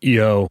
Yo.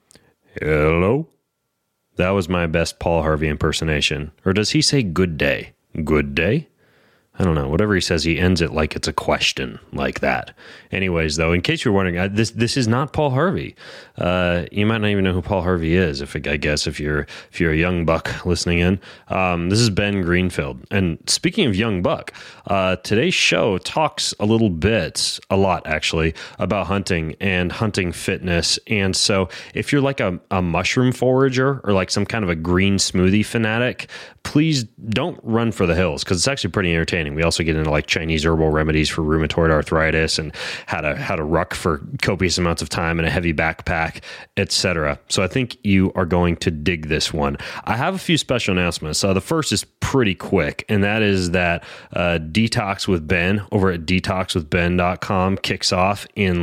Hello? That was my best Paul Harvey impersonation. Or does he say good day? Good day? I don't know. Whatever he says, he ends it like it's a question, like that. Anyways, though, in case you're wondering, this is not Paul Harvey. You might not even know who Paul Harvey is. If you're a young buck listening in, this is Ben Greenfield. And speaking of young buck, today's show talks a lot actually, about hunting and hunting fitness. And so, if you're like a mushroom forager or like some kind of a green smoothie fanatic, please don't run for the hills because it's actually pretty entertaining. We also get into like Chinese herbal remedies for rheumatoid arthritis and how to ruck for copious amounts of time in a heavy backpack, etc. So I think you are going to dig this one. I have a few special announcements. The first is pretty quick, and that is that Detox with Ben over at detoxwithben.com kicks off in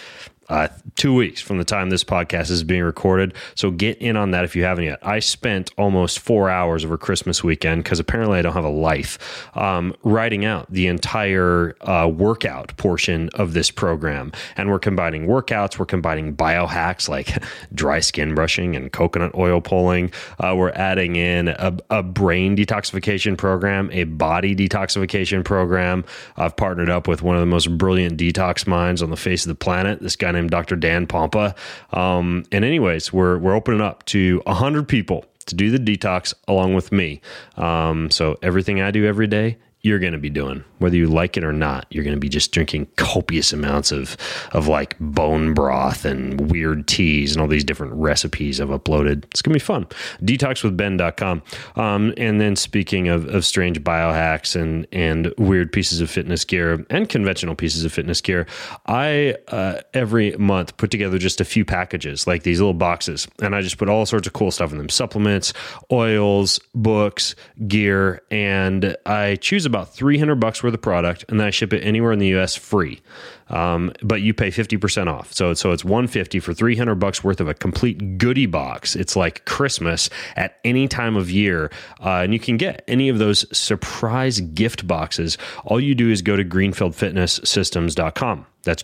2 weeks from the time this podcast is being recorded. So get in on that if you haven't yet. I spent almost 4 hours over Christmas weekend, because apparently I don't have a life, writing out the entire workout portion of this program. And we're combining workouts. We're combining biohacks like dry skin brushing and coconut oil pulling. We're adding in a brain detoxification program, a body detoxification program. I've partnered up with one of the most brilliant detox minds on the face of the planet, this guy named Dr. Dan Pompa. And anyways, we're opening up to 100 people to do the detox along with me. So everything I do every day, you're going to be doing, whether you like it or not. You're going to be just drinking copious amounts of like bone broth and weird teas and all these different recipes I've uploaded. It's going to be fun. Detoxwithben.com. And then speaking of strange biohacks and weird pieces of fitness gear and conventional pieces of fitness gear, I every month put together just a few packages, like these little boxes, and I just put all sorts of cool stuff in them: supplements, oils, books, gear, and I choose about $300 worth of product, and then I ship it anywhere in the US free. But you pay 50% off. So it's $150 for $300 worth of a complete goodie box. It's like Christmas at any time of year. And you can get any of those surprise gift boxes. All you do is go to greenfieldfitnesssystems.com. That's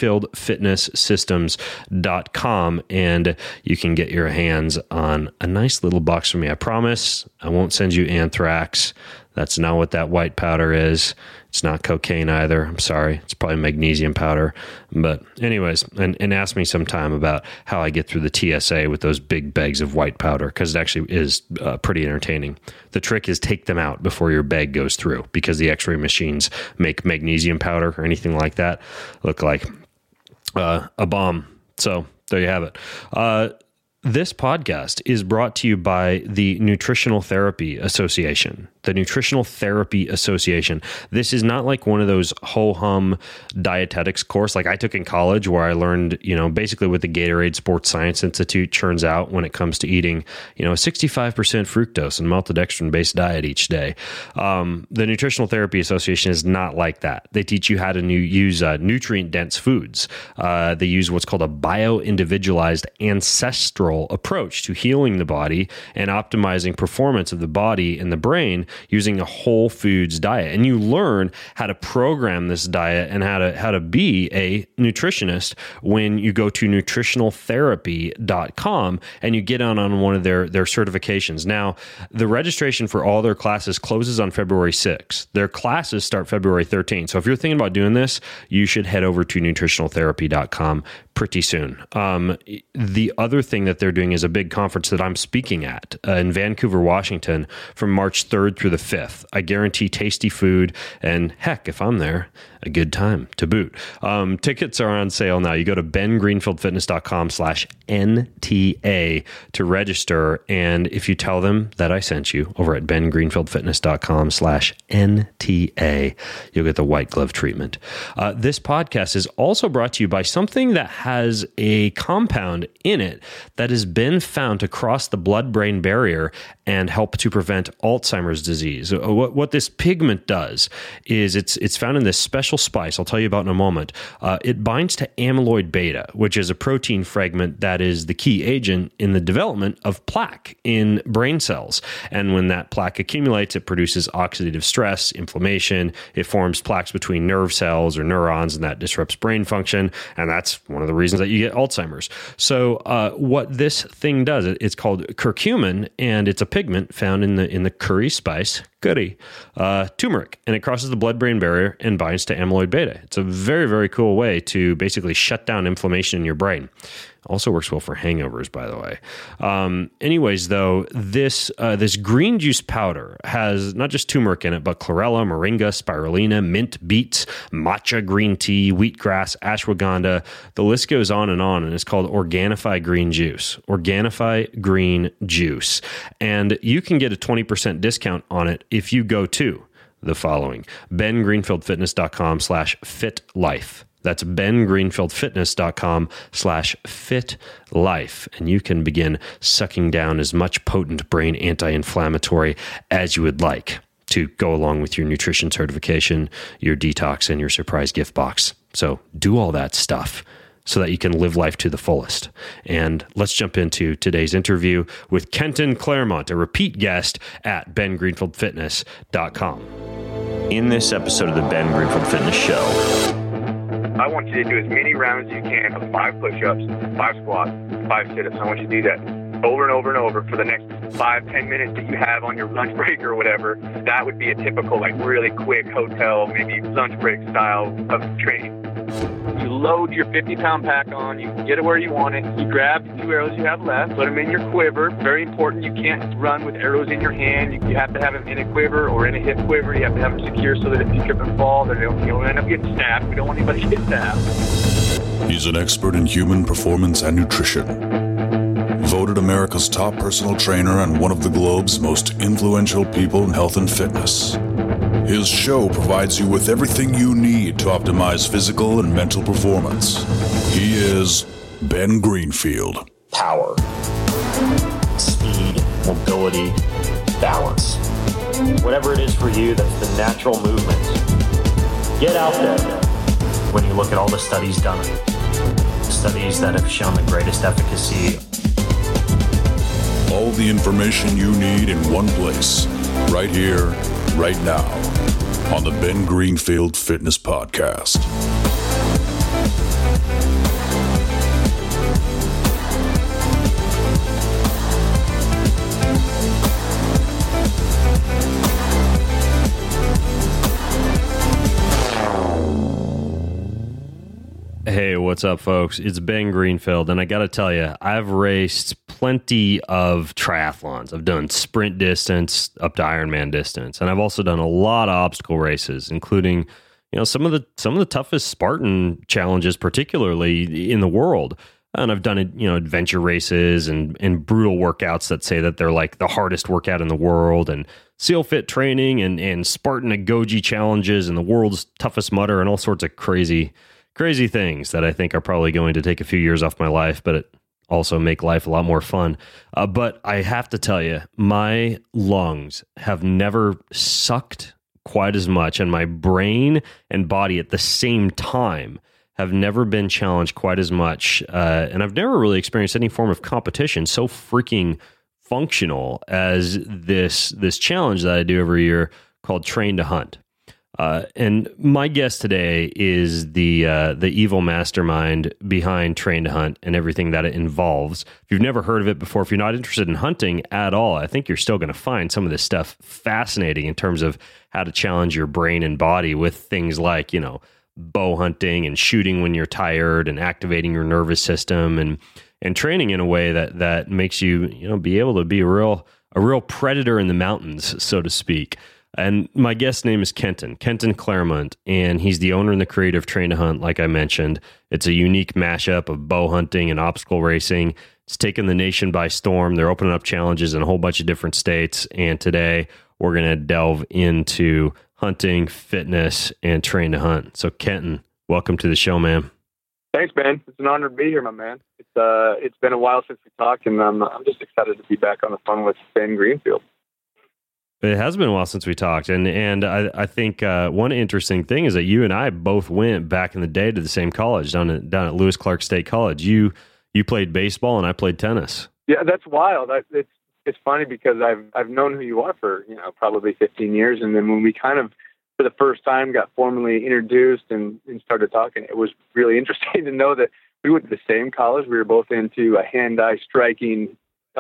greenfieldfitnesssystems.com, and you can get your hands on a nice little box from me. I promise I won't send you anthrax. That's not what that white powder is. It's not cocaine either. I'm sorry. It's probably magnesium powder. But anyways, and ask me sometime about how I get through the TSA with those big bags of white powder, because it actually is pretty entertaining. The trick is take them out before your bag goes through, because the x-ray machines make magnesium powder or anything like that look like a bomb. So there you have it. This podcast is brought to you by the Nutritional Therapy Association. The Nutritional Therapy Association. This is not like one of those ho-hum dietetics course like I took in college, where I learned, basically what the Gatorade Sports Science Institute churns out when it comes to eating, a 65% fructose and maltodextrin-based diet each day. The Nutritional Therapy Association is not like that. They teach you how to use nutrient-dense foods. They use what's called a bio-individualized ancestral approach to healing the body and optimizing performance of the body and the brain using a whole foods diet. And you learn how to program this diet and how to be a nutritionist when you go to nutritionaltherapy.com and you get on one of their certifications. Now, the registration for all their classes closes on February 6th. Their classes start February 13th. So if you're thinking about doing this, you should head over to nutritionaltherapy.com pretty soon. The other thing that they're doing is a big conference that I'm speaking at in Vancouver, Washington from March 3rd through the 5th. I guarantee tasty food, and heck, if I'm there, a good time to boot. Tickets are on sale now. You go to bengreenfieldfitness.com/NTA to register. And if you tell them that I sent you over at bengreenfieldfitness.com/NTA, you'll get the white glove treatment. This podcast is also brought to you by something that has a compound in it that has been found to cross the blood-brain barrier and help to prevent Alzheimer's disease. What this pigment does is it's found in this special spice I'll tell you about in a moment. It binds to amyloid beta, which is a protein fragment that is the key agent in the development of plaque in brain cells. And when that plaque accumulates, it produces oxidative stress, inflammation. It forms plaques between nerve cells or neurons, and that disrupts brain function. And that's one of the the reasons that you get Alzheimer's. So what this thing does, it's called curcumin, and it's a pigment found in the curry spice, turmeric, and it crosses the blood-brain barrier and binds to amyloid beta. It's a very, very cool way to basically shut down inflammation in your brain. Also works well for hangovers, by the way. Anyways, though, this green juice powder has not just turmeric in it, but chlorella, moringa, spirulina, mint, beets, matcha green tea, wheatgrass, ashwagandha. The list goes on, and it's called Organifi Green Juice. Organifi Green Juice. And you can get a 20% discount on it if you go to the following: bengreenfieldfitness.com/fitlife. That's bengreenfieldfitness.com/fitlife. And you can begin sucking down as much potent brain anti-inflammatory as you would like to go along with your nutrition certification, your detox, and your surprise gift box. So do all that stuff so that you can live life to the fullest. And let's jump into today's interview with Kenton Claremont, a repeat guest at bengreenfieldfitness.com. In this episode of the Ben Greenfield Fitness Show, I want you to do as many rounds as you can of 5 push-ups, 5 squats, 5 sit-ups. I want you to do that over and over and over for the next 5-10 minutes that you have on your lunch break or whatever. That would be a typical, really quick hotel, maybe lunch break style of training. You load your 50-pound pack on, you get it where you want it, you grab the 2 arrows you have left, put them in your quiver. Very important, you can't run with arrows in your hand. You have to have them in a quiver or in a hip quiver. You have to have them secure so that if you trip and fall, that you'll end up getting stabbed. We don't want anybody to get stabbed. He's an expert in human performance and nutrition. Voted America's top personal trainer and one of the globe's most influential people in health and fitness. His show provides you with everything you need to optimize physical and mental performance. He is Ben Greenfield. Power, speed, mobility, balance. Whatever it is for you, that's the natural movement. Get out there. When you look at all the studies done, studies that have shown the greatest efficacy. All the information you need in one place, right here, right now, on the Ben Greenfield Fitness Podcast. Hey, what's up, folks? It's Ben Greenfield, and I got to tell you, I've raced plenty of triathlons. I've done sprint distance up to Ironman distance, and I've also done a lot of obstacle races, including some of the toughest Spartan challenges, particularly in the world. And I've done adventure races and brutal workouts that say that they're like the hardest workout in the world, and SEAL Fit training and Spartan Agoge challenges and the world's toughest mudder and all sorts of crazy things that I think are probably going to take a few years off my life, but it also make life a lot more fun. But I have to tell you, my lungs have never sucked quite as much, and my brain and body at the same time have never been challenged quite as much. And I've never really experienced any form of competition so freaking functional as this challenge that I do every year called Train to Hunt. And my guest today is the evil mastermind behind Train to Hunt and everything that it involves. If you've never heard of it before, if you're not interested in hunting at all, I think you're still going to find some of this stuff fascinating in terms of how to challenge your brain and body with things like, bow hunting and shooting when you're tired and activating your nervous system and training in a way that makes you, be able to be a real predator in the mountains, so to speak. And my guest's name is Kenton Claremont, and he's the owner and the creator of Train to Hunt, like I mentioned. It's a unique mashup of bow hunting and obstacle racing. It's taken the nation by storm. They're opening up challenges in a whole bunch of different states, and today we're going to delve into hunting, fitness, and Train to Hunt. So, Kenton, welcome to the show, man. Thanks, Ben. It's an honor to be here, my man. It's been a while since we talked, and I'm just excited to be back on the phone with Ben Greenfield. It has been a while since we talked, and I think one interesting thing is that you and I both went back in the day to the same college down at Lewis Clark State College. You played baseball and I played tennis. Yeah, that's wild. It's funny because I've known who you are for probably 15 years, and then when we kind of for the first time got formally introduced and started talking, it was really interesting to know that we went to the same college. We were both into hand-eye striking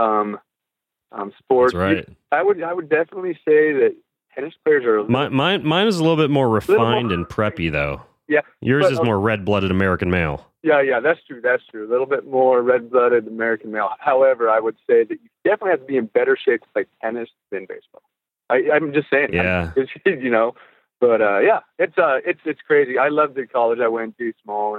sports. That's right. I would definitely say that tennis players are mine is a little bit more refined and preppy, though. Yeah, yours is more red-blooded American male. Yeah, that's true. A little bit more red-blooded American male. However, I would say that you definitely have to be in better shape to play tennis than baseball. I'm just saying. Yeah. You know, but it's crazy. I love the college I went to, small,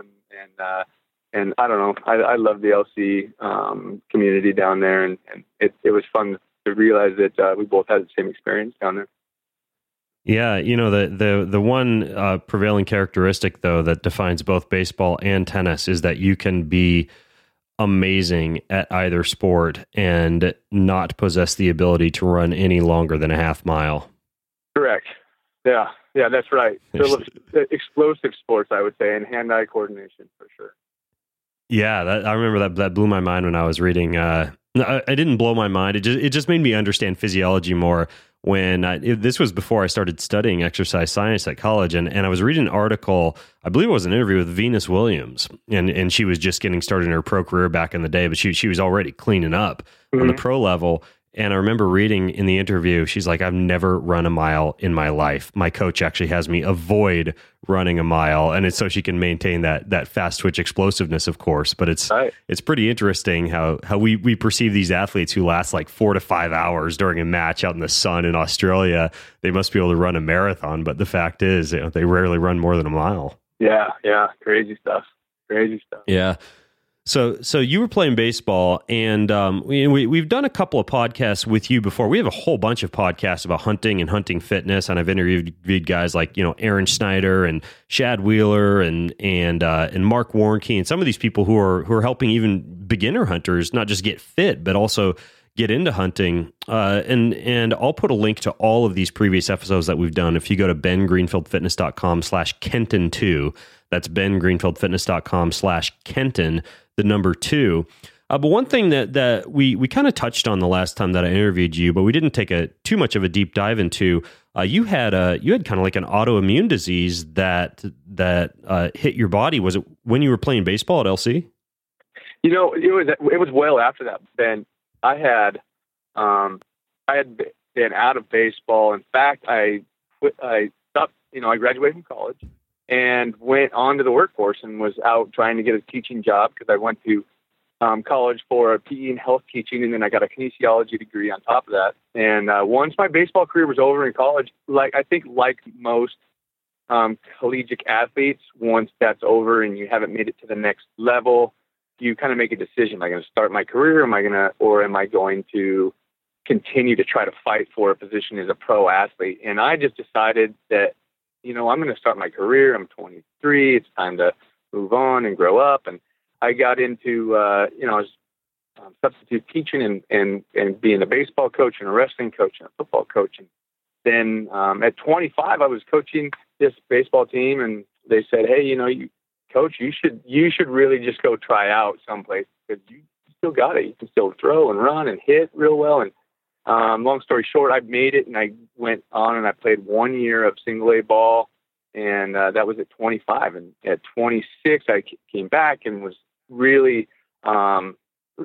and I don't know. I love the LC community down there, and it was fun to realize that we both had the same experience down there. Yeah, you know, the one prevailing characteristic, though, that defines both baseball and tennis is that you can be amazing at either sport and not possess the ability to run any longer than a half mile. Correct. Yeah, that's right. So explosive sports, I would say, and hand-eye coordination for sure. Yeah, I remember that blew my mind when I was reading. It didn't blow my mind. It just made me understand physiology more. This was before I started studying exercise science at college, and I was reading an article, I believe it was an interview with Venus Williams, and she was just getting started in her pro career back in the day, but she was already cleaning up on the pro level. And I remember reading in the interview, she's like, I've never run a mile in my life. My coach actually has me avoid running a mile. And it's so she can maintain that fast twitch explosiveness, of course. But it's pretty interesting how we perceive these athletes who last like 4 to 5 hours during a match out in the sun in Australia. They must be able to run a marathon. But the fact is, they rarely run more than a mile. Yeah. Crazy stuff. Yeah. So you were playing baseball, and we've done a couple of podcasts with you before. We have a whole bunch of podcasts about hunting and hunting fitness, and I've interviewed guys like Aaron Schneider and Shad Wheeler and Mark Warnke, and some of these people who are helping even beginner hunters not just get fit but also get into hunting. And I'll put a link to all of these previous episodes that we've done if you go to bengreenfieldfitness.com/Kenton2. That's bengreenfieldfitness.com/Kenton, the number 2. But one thing that we kind of touched on the last time that I interviewed you, but we didn't take too much of a deep dive into. You had kind of like an autoimmune disease that hit your body. Was it when you were playing baseball at LC? It was well after that, Ben. I had been out of baseball. In fact, I stopped. I graduated from college and went on to the workforce and was out trying to get a teaching job because I went to college for PE and health teaching, and then I got a kinesiology degree on top of that. And once my baseball career was over in college, like most collegiate athletes, once that's over and you haven't made it to the next level, you kind of make a decision. Am I going to start my career? Am I going to continue to try to fight for a position as a pro athlete? And I just decided that, I'm going to start my career. I'm 23. It's time to move on and grow up. And I got into, I was substitute teaching and being a baseball coach and a wrestling coach and a football coach. And then at 25, I was coaching this baseball team, and they said, "Hey, Coach, you should really just go try out someplace because you still got it. You can still throw and run and hit real well." And long story short, I made it, and I went on and I played 1 year of single A ball, and that was at 25. And at 26, I came back and was really, it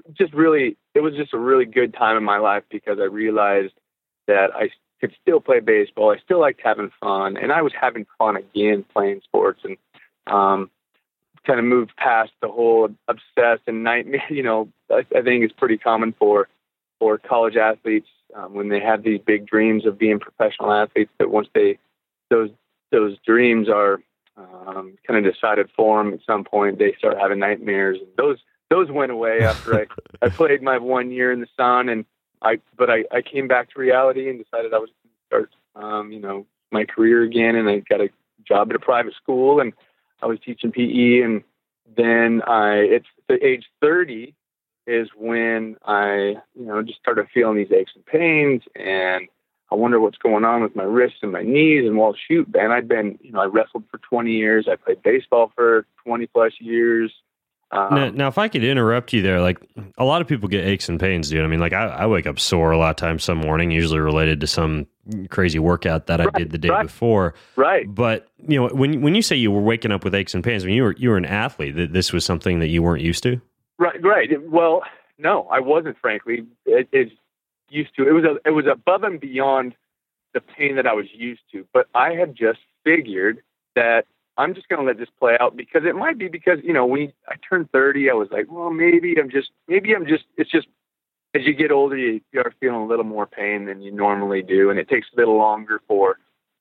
was just a really good time in my life because I realized that I could still play baseball. I still liked having fun, and I was having fun again playing sports, and kind of moved past the whole obsessed and nightmare. I think it's pretty common for college athletes when they have these big dreams of being professional athletes, that once those dreams are kind of decided for them at some point, they start having nightmares. And those went away after I played my 1 year in the sun, and I came back to reality and decided I was going to start my career again, and I got a job at a private school, and I was teaching PE. And then it's the age 30 is when I just started feeling these aches and pains, and I wonder what's going on with my wrists and my knees. And well, shoot, man, I wrestled for 20 years. I played baseball for 20 plus years. Now, if I could interrupt you there, like a lot of people get aches and pains, dude. I mean, like I wake up sore a lot of times some morning, usually related to some crazy workout that I did the day before. Right. But, you know, when you say you were waking up with aches and pains, I mean, you were an athlete, that this was something that you weren't used to? Right. Well, no, I wasn't, frankly. It used to. It was above and beyond the pain that I was used to. But I had just figured that I'm just going to let this play out, because it might be because, you know, when I turned 30, I was like, well, maybe I'm just, it's just, as you get older, you are feeling a little more pain than you normally do. And it takes a little longer for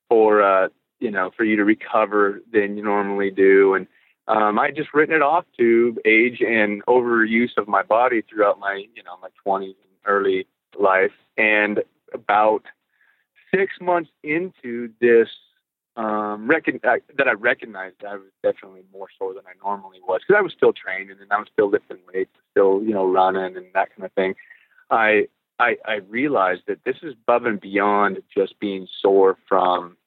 you to recover than you normally do. And I just written it off to age and overuse of my body throughout my 20s and early life. And about 6 months into this, that I recognized that I was definitely more sore than I normally was, because I was still training and I was still lifting weights, still, running and that kind of thing. I realized that this is above and beyond just being sore from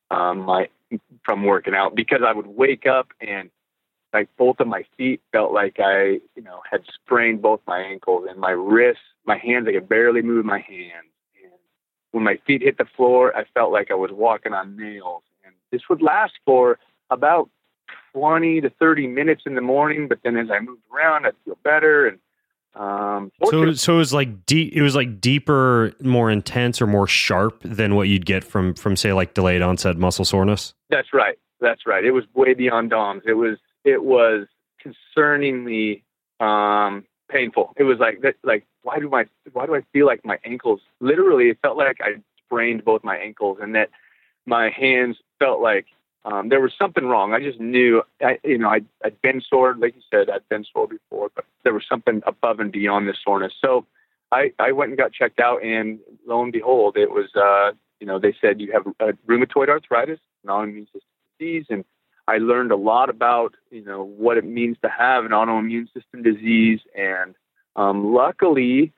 working out, because I would wake up and like both of my feet felt like I, had sprained both my ankles, and my wrists, my hands, I could barely move my hands. And when my feet hit the floor, I felt like I was walking on nails. And this would last for about 20 to 30 minutes in the morning. But then as I moved around, I'd feel better. And so it was like deeper, more intense, or more sharp than what you'd get from say like delayed onset muscle soreness. That's right. It was way beyond DOMS. It was concerningly painful. It was like that. Like why do I feel like my ankles? Literally, it felt like I sprained both my ankles, and that my hands felt like there was something wrong. I just knew, I'd been sore. Like you said, I'd been sore before, but there was something above and beyond this soreness. So I went and got checked out, and lo and behold, it was, they said you have rheumatoid arthritis, an autoimmune system disease. And I learned a lot about, what it means to have an autoimmune system disease. And luckily,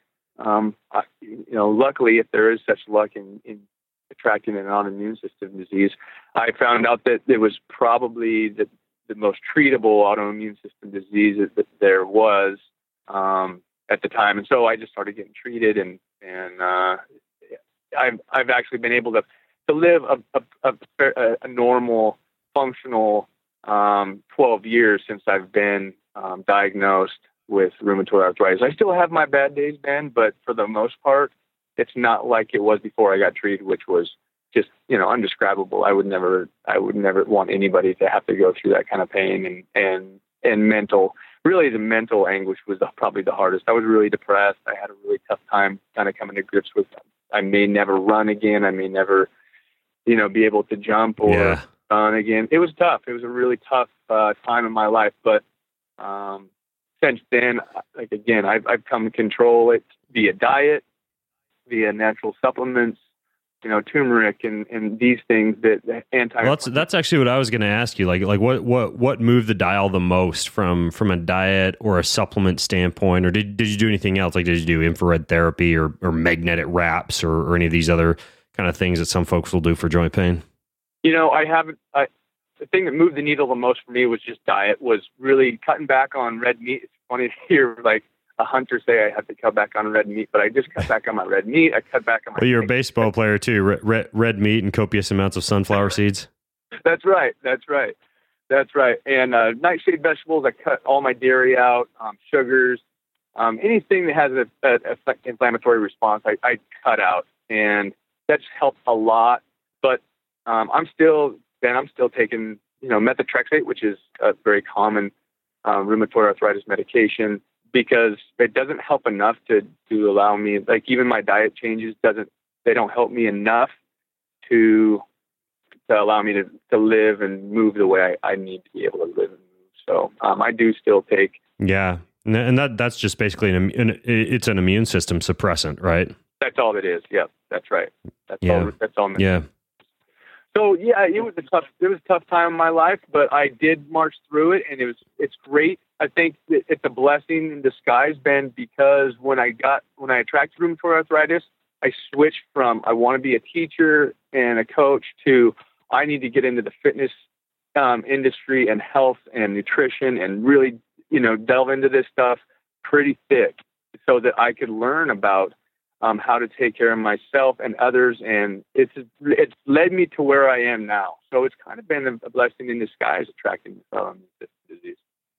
if there is such luck in attracting an autoimmune system disease, I found out that it was probably the most treatable autoimmune system disease that there was at the time. And so I just started getting treated, and I've actually been able to live a normal, functional 12 years since I've been diagnosed with rheumatoid arthritis. I still have my bad days, Ben, but for the most part, it's not like it was before I got treated, which was just, undescribable. I would never want anybody to have to go through that kind of pain and mental. Really, the mental anguish was probably the hardest. I was really depressed. I had a really tough time kind of coming to grips with I may never run again. I may never, be able to jump or run again. It was tough. It was a really tough time in my life. But since then, like again, I've come to control it via diet, via natural supplements, turmeric and these things that anti. Well, that's actually what I was going to ask you. Like what moved the dial the most from a diet or a supplement standpoint, or did you do anything else? Like did you do infrared therapy or magnetic wraps or any of these other kind of things that some folks will do for joint pain? I haven't. The thing that moved the needle the most for me was just diet. Was really cutting back on red meat. It's funny to hear like a hunter say I have to cut back on red meat, but I just cut back on my red meat. I cut back on my. Well, you're a baseball player too. Red meat and copious amounts of sunflower seeds. That's right. And nightshade vegetables. I cut all my dairy out. Sugars, anything that has an inflammatory response, I cut out, and that's helped a lot. But I'm still taking methotrexate, which is a very common rheumatoid arthritis medication, because it doesn't help enough to allow me, like even my diet changes they don't help me enough to allow me to live and move the way I need to be able to live and move. So I do still take. Yeah. And that's just basically it's an immune system suppressant, right? That's all it is. Yeah, that's right. That's all. Yeah. So yeah, it was a tough time in my life, but I did march through it, and it's great. I think that it's a blessing in disguise, Ben, because when I attracted rheumatoid arthritis, I switched from I want to be a teacher and a coach to I need to get into the fitness industry and health and nutrition and really delve into this stuff pretty thick, so that I could learn about how to take care of myself and others. And it's led me to where I am now. So it's kind of been a blessing in disguise, attracting this disease.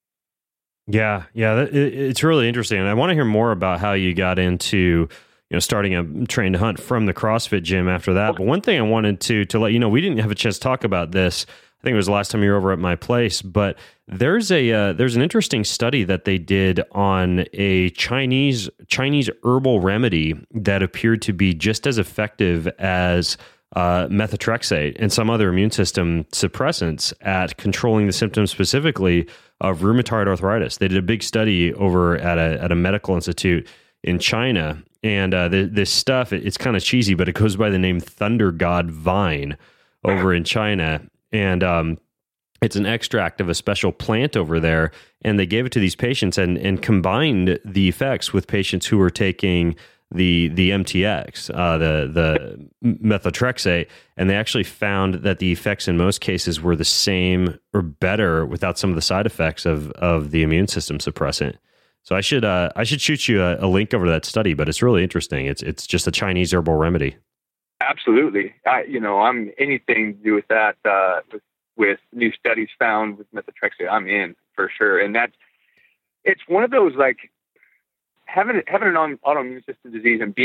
Yeah. It's really interesting. And I want to hear more about how you got into, starting a train to hunt from the CrossFit gym after that. But one thing I wanted to let you know, we didn't have a chance to talk about this. I think it was the last time you were over at my place, but there's an interesting study that they did on a Chinese herbal remedy that appeared to be just as effective as methotrexate and some other immune system suppressants at controlling the symptoms specifically of rheumatoid arthritis. They did a big study over at a medical institute in China, and this stuff, it's kind of cheesy, but it goes by the name Thunder God Vine over in China. And it's an extract of a special plant over there, and they gave it to these patients and combined the effects with patients who were taking the MTX, the methotrexate, and they actually found that the effects in most cases were the same or better without some of the side effects of the immune system suppressant. So I should shoot you a link over to that study, but it's really interesting. It's just a Chinese herbal remedy. Absolutely. I'm anything to do with that, with new studies found with methotrexate, I'm in for sure. And it's one of those, like, having an autoimmune system disease and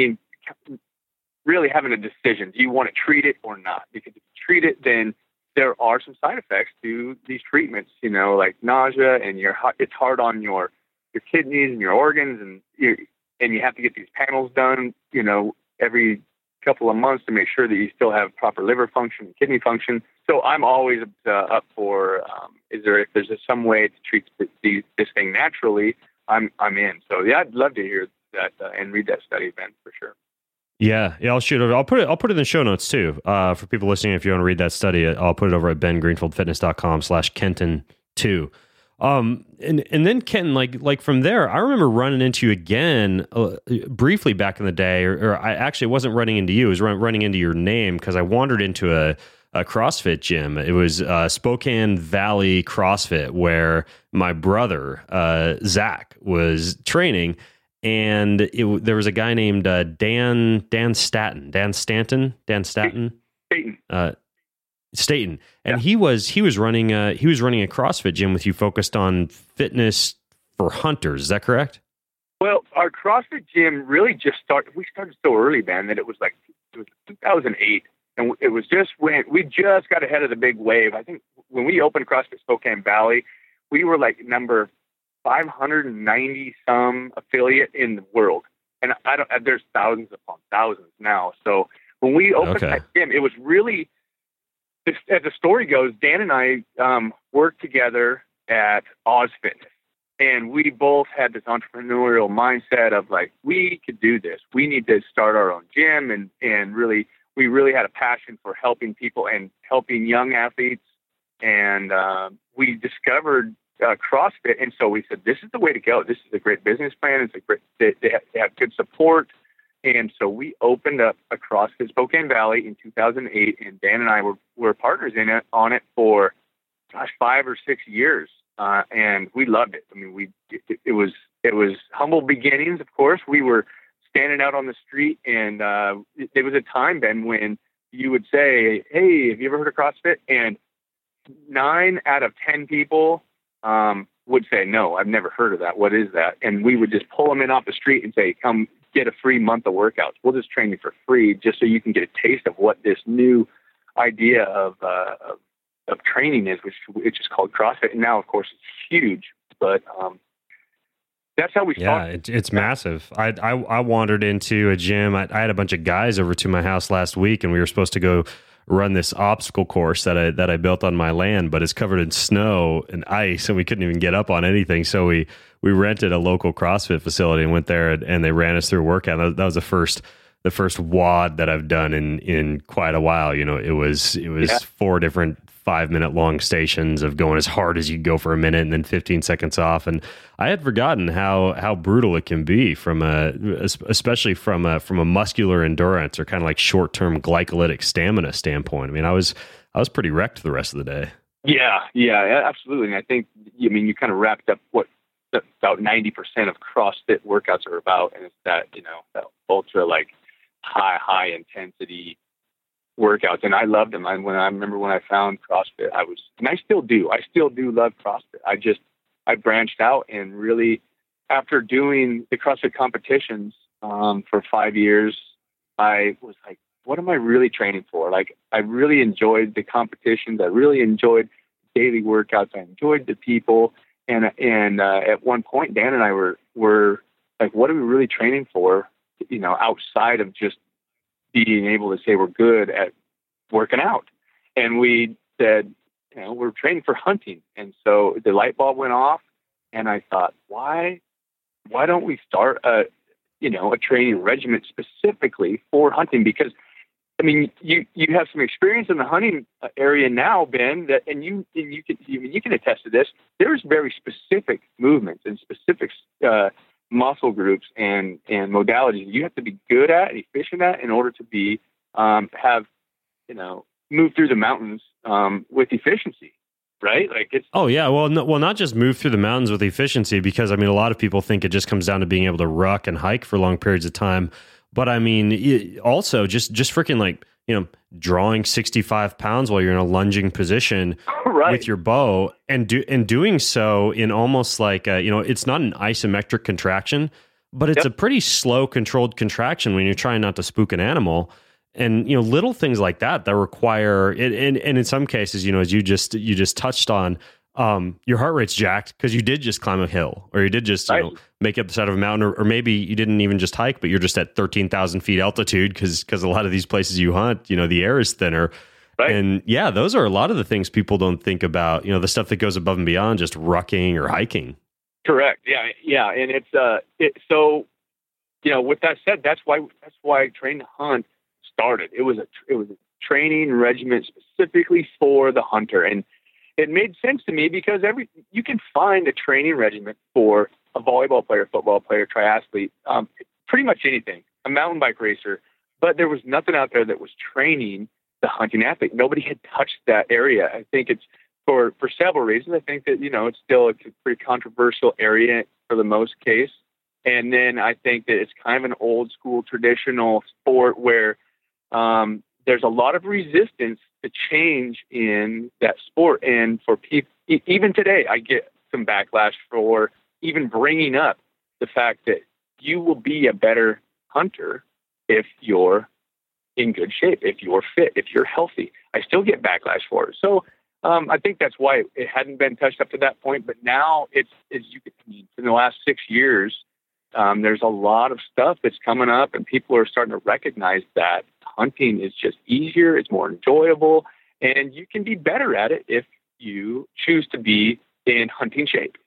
really having a decision. Do you want to treat it or not? Because if you treat it, then there are some side effects to these treatments, like nausea, and it's hard on your kidneys and your organs, and you have to get these panels done, every couple of months to make sure that you still have proper liver function and kidney function. So I'm always up for, if there's some way to treat this thing naturally, I'm in. So yeah, I'd love to hear that and read that study, Ben, for sure. Yeah, I'll shoot it. I'll put it in the show notes too. For people listening, if you want to read that study, I'll put it over at bengreenfieldfitness.com/Kenton2. And then Kenton, like from there, I remember running into you again briefly back in the day, or I actually wasn't running into you, I was running into your name because I wandered into a CrossFit gym. It was Spokane Valley CrossFit, where my brother Zach was training, and there was a guy named Dan Stanton, Staten, and he was running a CrossFit gym with you, focused on fitness for hunters. Is that correct? Well, our CrossFit gym really just started. We started so early, man, that it was 2008, and it was just when we just got ahead of the big wave. I think when we opened CrossFit Spokane Valley, we were like number 590 some affiliate in the world, and there's thousands upon thousands now. So when we opened that gym, it was really, as the story goes, Dan and I worked together at Oz Fitness, and we both had this entrepreneurial mindset of like, we could do this. We need to start our own gym, and we really had a passion for helping people and helping young athletes. And we discovered CrossFit, and so we said, this is the way to go. This is a great business plan. It's a great. They have good support. And so we opened up a CrossFit Spokane Valley in 2008, and Dan and I were partners on it for, 5 or 6 years, and we loved it. I mean, it was humble beginnings. Of course, we were standing out on the street, and there was a time, Ben, when you would say, "Hey, have you ever heard of CrossFit?" And 9 out of 10 people would say, "No, I've never heard of that. What is that?" And we would just pull them in off the street and say, "Come get a free month of workouts. We'll just train you for free, just so you can get a taste of what this new idea of training is," which is called CrossFit. And now, of course, it's huge, but that's how we started. Yeah, it's massive. I wandered into a gym. I had a bunch of guys over to my house last week, and we were supposed to go run this obstacle course that I built on my land, but it's covered in snow and ice, and we couldn't even get up on anything. So we rented a local CrossFit facility and went there, and they ran us through a workout. That was the first WOD that I've done in quite a while. It was 4 different 5-minute long stations of going as hard as you go for a minute and then 15 seconds off. And I had forgotten how brutal it can be especially from a muscular endurance or kind of like short-term glycolytic stamina standpoint. I mean, I was pretty wrecked the rest of the day. Yeah, absolutely. And I think, you kind of wrapped up what about 90% of CrossFit workouts are about. And it's that, ultra like high intensity workouts, and I loved them. I remember when I found CrossFit, and I still do love CrossFit. I branched out and really, after doing the CrossFit competitions for 5 years, I was like, what am I really training for? Like, I really enjoyed the competitions. I really enjoyed daily workouts. I enjoyed the people. And at one point, Dan and I were like, what are we really training for? You know, outside of just being able to say we're good at working out. And we said, you know, we're training for hunting. And so the light bulb went off, and I thought, why don't we start a training regimen specifically for hunting? Because I mean, you have some experience in the hunting area now, Ben, and you can attest to this. There's very specific movements and specific muscle groups and modalities you have to be good at and efficient at in order to be move through the mountains with efficiency, right? Like it's not just move through the mountains with efficiency, because I mean, a lot of people think it just comes down to being able to ruck and hike for long periods of time. But I mean, also just freaking like, you know, drawing 65 pounds while you're in a lunging position right. with your bow and doing so in almost like, it's not an isometric contraction, but it's a pretty slow controlled contraction when you're trying not to spook an animal. And, you know, little things like that require it. And in some cases, you know, as you just touched on, your heart rate's jacked because you did just climb a hill, or you did just make up the side of a mountain, or maybe you didn't even just hike, but you're just at 13,000 feet altitude because a lot of these places you hunt, you know, the air is thinner. Right. And yeah, those are a lot of the things people don't think about, you know, the stuff that goes above and beyond just rucking or hiking. Correct. Yeah. And so, you know, with that said, that's why Train to Hunt started. It was a training regimen specifically for the hunter. And it made sense to me because you can find a training regimen for a volleyball player, football player, triathlete, pretty much anything, a mountain bike racer. But there was nothing out there that was training the hunting athlete. Nobody had touched that area. I think it's for several reasons. I think that, you know, it's still a pretty controversial area for the most case. And then I think that it's kind of an old school traditional sport where there's a lot of resistance to change in that sport. And for people, even today, I get some backlash for even bringing up the fact that you will be a better hunter if you're in good shape, if you're fit, if you're healthy. I still get backlash for it. So I think that's why it hadn't been touched up to that point. But now in the last 6 years, there's a lot of stuff that's coming up, and people are starting to recognize that hunting is just easier, it's more enjoyable, and you can be better at it if you choose to be in hunting shape.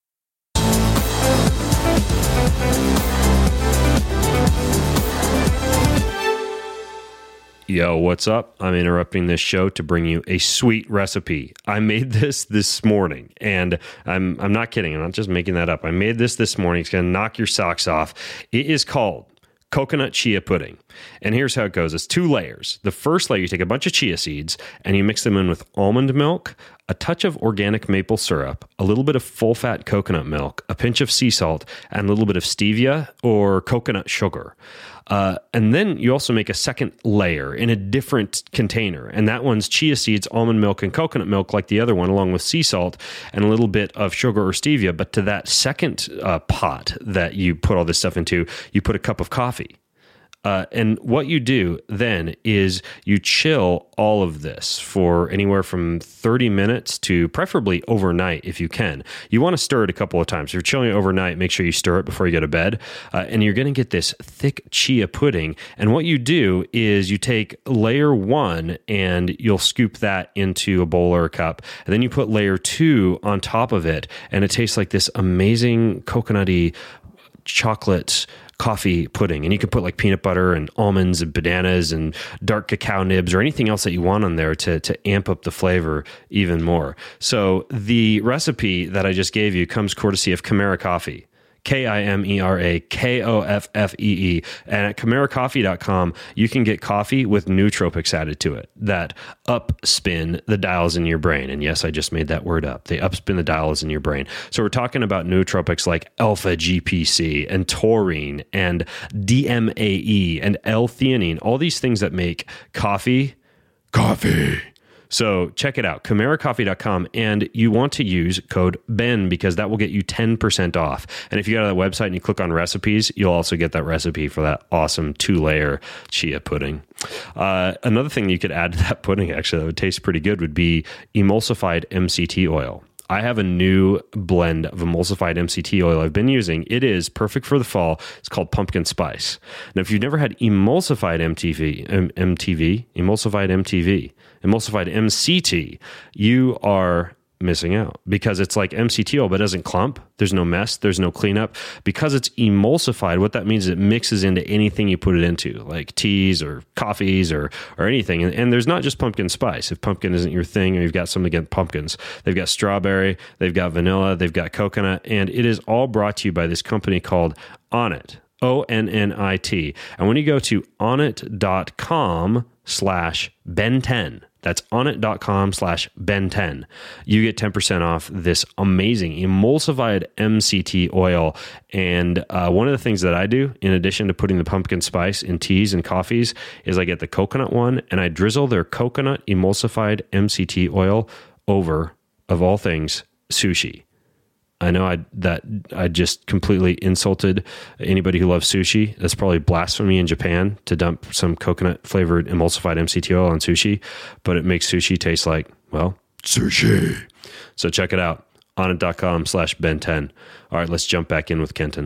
Yo, what's up? I'm interrupting this show to bring you a sweet recipe. I made this morning, and I'm not kidding. I'm not just making that up. I made this morning. It's going to knock your socks off. It is called coconut chia pudding. And here's how it goes. It's 2 layers. The first layer, you take a bunch of chia seeds and you mix them in with almond milk, a touch of organic maple syrup, a little bit of full-fat coconut milk, a pinch of sea salt, and a little bit of stevia or coconut sugar. And then you also make a second layer in a different container. And that one's chia seeds, almond milk, and coconut milk like the other one, along with sea salt and a little bit of sugar or stevia. But to that second pot that you put all this stuff into, you put a cup of coffee. And what you do then is you chill all of this for anywhere from 30 minutes to preferably overnight if you can. You want to stir it a couple of times. If you're chilling it overnight, make sure you stir it before you go to bed. And you're going to get this thick chia pudding. And what you do is you take layer 1 and you'll scoop that into a bowl or a cup. And then you put layer 2 on top of it. And it tastes like this amazing coconutty chocolate coffee pudding. And you can put like peanut butter and almonds and bananas and dark cacao nibs or anything else that you want on there to amp up the flavor even more. So the recipe that I just gave you comes courtesy of Chimera Coffee. KIMERAKOFFEE. And at ChimeraCoffee.com, you can get coffee with nootropics added to it that upspin the dials in your brain. And yes, I just made that word up. They upspin the dials in your brain. So we're talking about nootropics like alpha GPC and taurine and DMAE and L-theanine, all these things that make coffee. So check it out, ChimeraCoffee.com, and you want to use code BEN because that will get you 10% off. And if you go to that website and you click on recipes, you'll also get that recipe for that awesome 2-layer chia pudding. Another thing you could add to that pudding, actually, that would taste pretty good, would be emulsified MCT oil. I have a new blend of emulsified MCT oil I've been using. It is perfect for the fall. It's called pumpkin spice. Now, if you've never had emulsified emulsified MCT, you are missing out because it's like MCT oil, but it doesn't clump. There's no mess. There's no cleanup. Because it's emulsified, what that means is it mixes into anything you put it into, like teas or coffees or anything. And there's not just pumpkin spice. If pumpkin isn't your thing or you've got something against pumpkins, they've got strawberry, they've got vanilla, they've got coconut, and it is all brought to you by this company called Onnit, ONNIT. And when you go to onnit.com/Ben10, that's onnit.com/Ben10, you get 10% off this amazing emulsified MCT oil. And one of the things that I do, in addition to putting the pumpkin spice in teas and coffees, is I get the coconut one and I drizzle their coconut emulsified MCT oil over, of all things, sushi. I know I just completely insulted anybody who loves sushi. That's probably blasphemy in Japan to dump some coconut flavored emulsified MCT oil on sushi, but it makes sushi taste like, well, sushi. So check it out. onnit.com/Ben10. All right, let's jump back in with Kenton.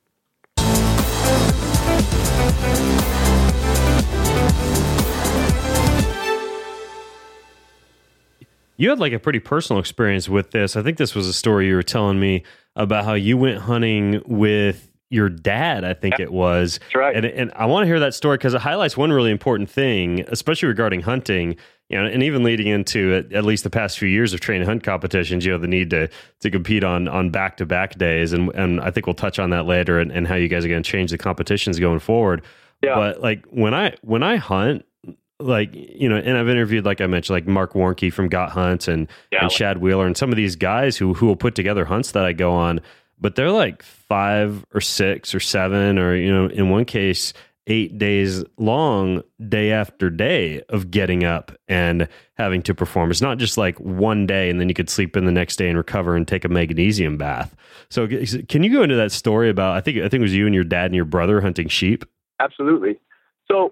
You had like a pretty personal experience with this. I think this was a story you were telling me about how you went hunting with your dad, I think it was. That's right. And I want to hear that story because it highlights one really important thing, especially regarding hunting, and even leading into at least the past few years of train hunt competitions, the need to compete on back-to-back days. And I think we'll touch on that later and how you guys are going to change the competitions going forward. Yeah. But like when I hunt, and I've interviewed, like I mentioned, like Mark Warnke from Got Hunts and Shad Wheeler and some of these guys who will put together hunts that I go on, but they're like 5 or 6 or 7 or, in one case, 8 days long, day after day of getting up and having to perform. It's not just like one day and then you could sleep in the next day and recover and take a magnesium bath. So can you go into that story about, I think it was you and your dad and your brother hunting sheep? Absolutely. So,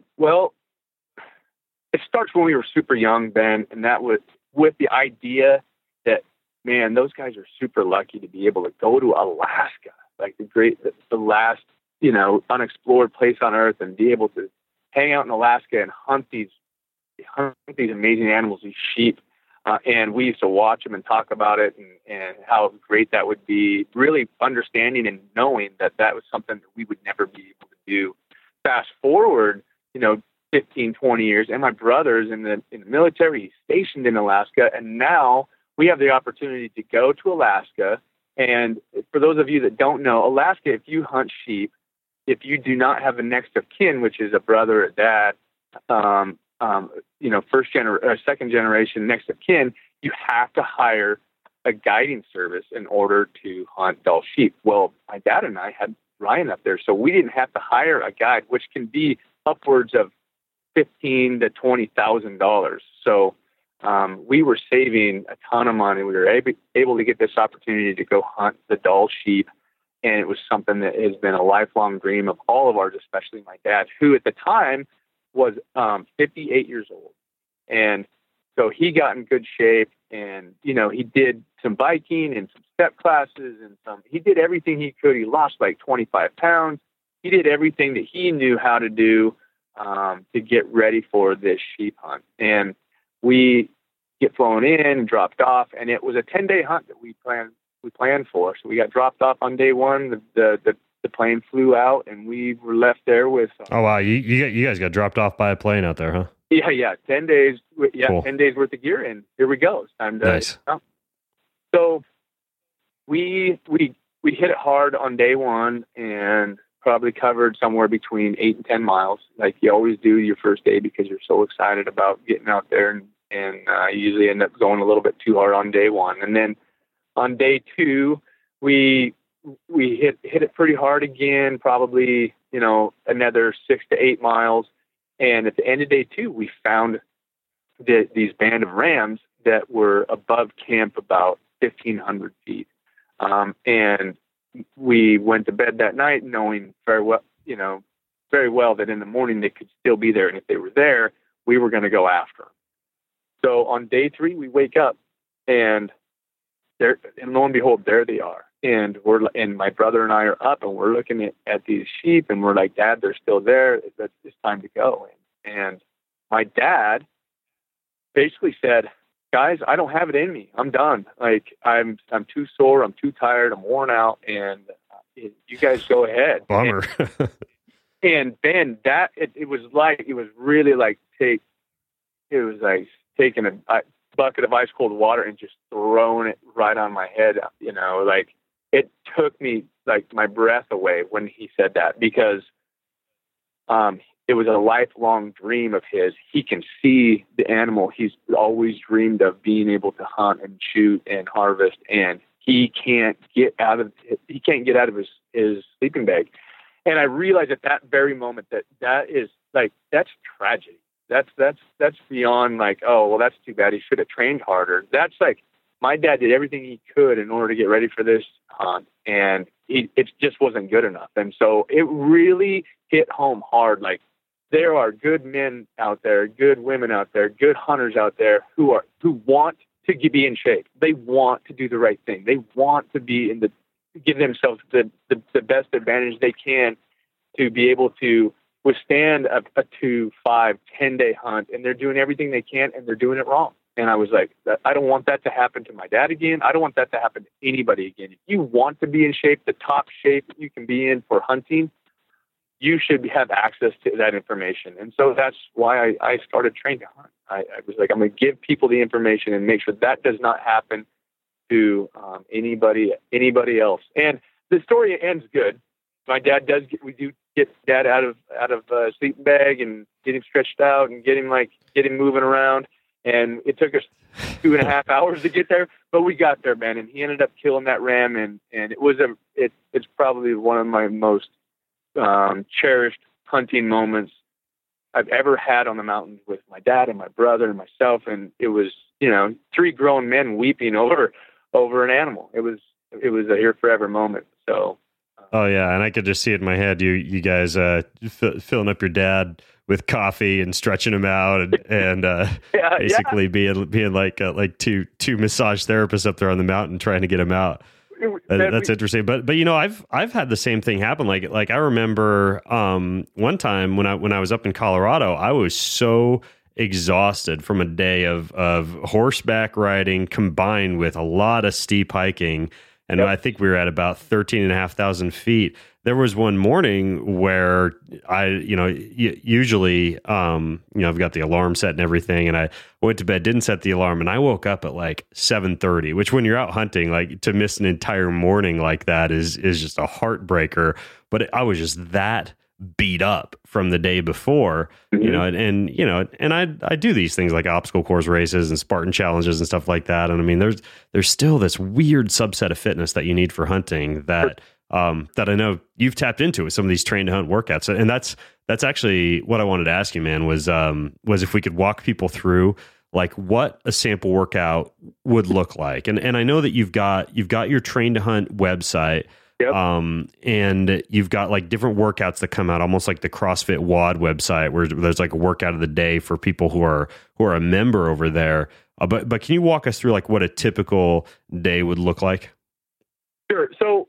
it starts when we were super young, Ben, and that was with the idea that, man, those guys are super lucky to be able to go to Alaska, like the last, unexplored place on earth, and be able to hang out in Alaska and hunt these amazing animals, these sheep. And we used to watch them and talk about it and how great that would be, really understanding and knowing that was something that we would never be able to do. Fast forward, 15, 20 years, and my brother's in the military. He's stationed in Alaska, and now we have the opportunity to go to Alaska. And for those of you that don't know, Alaska, if you hunt sheep, if you do not have a next of kin, which is a brother or dad, second generation next of kin, you have to hire a guiding service in order to hunt Dall sheep. Well, my dad and I had Ryan up there, so we didn't have to hire a guide, which can be upwards of $15,000 to $20,000. So we were saving a ton of money. We were able to get this opportunity to go hunt the Dall sheep, and it was something that has been a lifelong dream of all of ours, especially my dad, who at the time was 58 years old. And so he got in good shape, and he did some biking and some step classes, and he did everything he could. He lost like 25 pounds. He did everything that he knew how to do to get ready for this sheep hunt. And we get flown in and dropped off, and it was a 10-day hunt that we planned for. So we got dropped off on day one. The plane flew out, and we were left there with. Oh wow! You guys got dropped off by a plane out there, huh? Yeah. 10 days. Yeah, cool. 10 days worth of gear, and here we go. It's time to. Nice. So we we hit it hard on day one and probably covered somewhere between 8 and 10 miles, like you always do your first day because you're so excited about getting out there, and you usually end up going a little bit too hard on day one. And then on day two, we hit it pretty hard again, probably, another 6 to 8 miles. And at the end of day two, we found these band of rams that were above camp about 1,500 feet. And we went to bed that night knowing very well that in the morning they could still be there. And if they were there, we were going to go after them. So on day three, we wake up and lo and behold, there they are. And my brother and I are up and we're looking at these sheep and we're like, Dad, they're still there. It's time to go. And my dad basically said, guys, I don't have it in me. I'm done. Like I'm too sore. I'm too tired. I'm worn out. And you guys go ahead. Bummer. And Ben, it was really like taking a bucket of ice cold water and just throwing it right on my head. Like it took me like my breath away when he said that, because it was a lifelong dream of his. He can see the animal he's always dreamed of being able to hunt and shoot and harvest, and he can't get out of his sleeping bag. And I realized at that very moment that is like, that's tragedy. That's beyond like, oh, well, that's too bad. He should have trained harder. That's like, my dad did everything he could in order to get ready for this hunt, and it just wasn't good enough. And so it really hit home hard. Like, there are good men out there, good women out there, good hunters out there who want to be in shape. They want to do the right thing. They want to be give themselves the best advantage they can to be able to withstand a 2, 5, 10-day hunt. And they're doing everything they can, and they're doing it wrong. And I was like, I don't want that to happen to my dad again. I don't want that to happen to anybody again. If you want to be in shape, the top shape you can be in for hunting, you should have access to that information. And so that's why I started training to hunt. I was like, I'm going to give people the information and make sure that does not happen to anybody else. And the story ends good. My dad we do get Dad out of sleeping bag and get him stretched out and get him moving around. And it took us 2.5 hours to get there, but we got there, man. And he ended up killing that ram. And it's probably one of my most cherished hunting moments I've ever had on the mountains with my dad and my brother and myself. And it was, 3 grown men weeping over an animal. It was a here forever moment. So. Oh yeah. And I could just see it in my head. You guys, filling up your dad with coffee and stretching him out and basically being like two massage therapists up there on the mountain trying to get him out. That's interesting. But I've had the same thing happen. Like I remember one time when I was up in Colorado, I was so exhausted from a day of horseback riding combined with a lot of steep hiking. And I think we were at about 13,500 feet. There was one morning where usually, I've got the alarm set and everything, and I went to bed, didn't set the alarm, and I woke up at like 7:30, which when you're out hunting, like to miss an entire morning like that is just a heartbreaker. But I was just that beat up from the day before, and I do these things like obstacle course races and Spartan challenges and stuff like that. And I mean, there's still this weird subset of fitness that you need for hunting that I know you've tapped into with some of these train to hunt workouts. And that's actually what I wanted to ask you, man, was if we could walk people through like what a sample workout would look like. And I know that you've got your train to hunt website. Yep. And you've got like different workouts that come out, almost like the CrossFit WOD website, where there's like a workout of the day for people who are a member over there. But can you walk us through like what a typical day would look like? Sure. So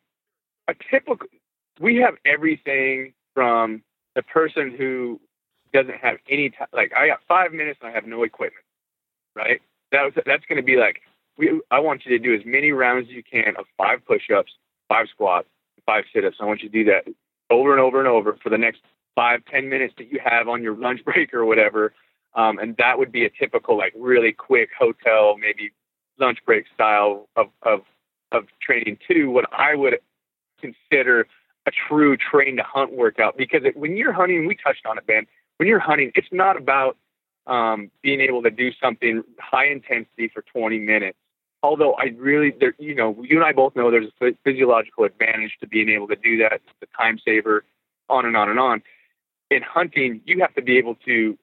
we have everything from the person who doesn't have any time. Like I got 5 minutes and I have no equipment, right? That's going to be like, I want you to do as many rounds as you can of 5 push-ups, 5 squats, 5 sit-ups. I want you to do that over and over and over for the next 5-10 minutes that you have on your lunch break or whatever. And that would be a typical, like really quick hotel, maybe lunch break style of training too. What I would consider a true train to hunt workout, because when you're hunting, we touched on it, Ben, when you're hunting, it's not about being able to do something high intensity for 20 minutes. Although you and I both know there's a physiological advantage to being able to do that. It's a time saver, on and on and on. In hunting, you have to be able to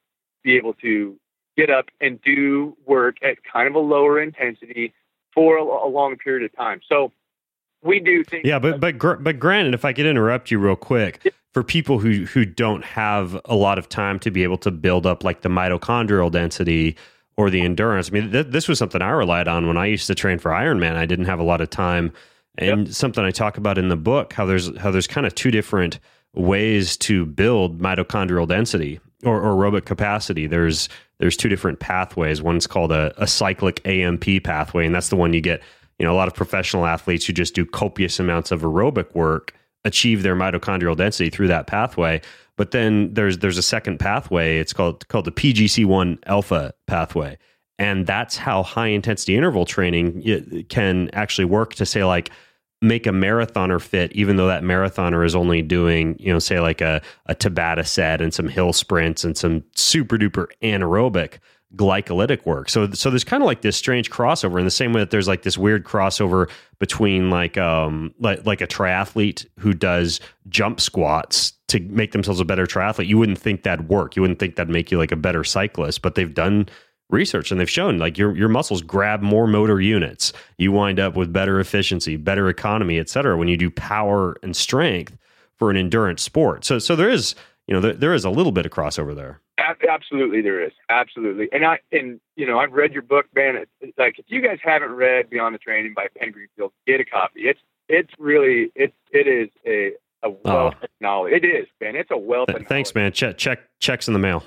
get up and do work at kind of a lower intensity for a long period of time. So we do things. Yeah, but granted, if I could interrupt you real quick, for people who don't have a lot of time to be able to build up like the mitochondrial density or the endurance, I mean, this was something I relied on when I used to train for Ironman. I didn't have a lot of time, and something I talk about in the book, how there's kind of two different ways to build mitochondrial density or aerobic capacity. There's two different pathways. One's called a cyclic AMP pathway, and that's the one you get. A lot of professional athletes who just do copious amounts of aerobic work achieve their mitochondrial density through that pathway. But then there's a second pathway. It's called the PGC1 alpha pathway. And that's how high intensity interval training can actually work to, say, like, make a marathoner fit, even though that marathoner is only doing, say like a Tabata set and some hill sprints and some super duper anaerobic glycolytic work. So there's kind of like this strange crossover, in the same way that there's like this weird crossover between like a triathlete who does jump squats to make themselves a better triathlete. You wouldn't think that'd work. You wouldn't think that'd make you like a better cyclist, but they've done research and they've shown like your muscles grab more motor units. You wind up with better efficiency, better economy, et cetera, when you do power and strength for an endurance sport. So there is, there is a little bit of crossover there. Absolutely, there is. Absolutely. And I've read your book, Ben. It's like, if you guys haven't read Beyond the Training by Ben Greenfield, get a copy. It is a wealth of knowledge. It is, Ben. It's a wealth of knowledge. Thanks, man. Checks in the mail.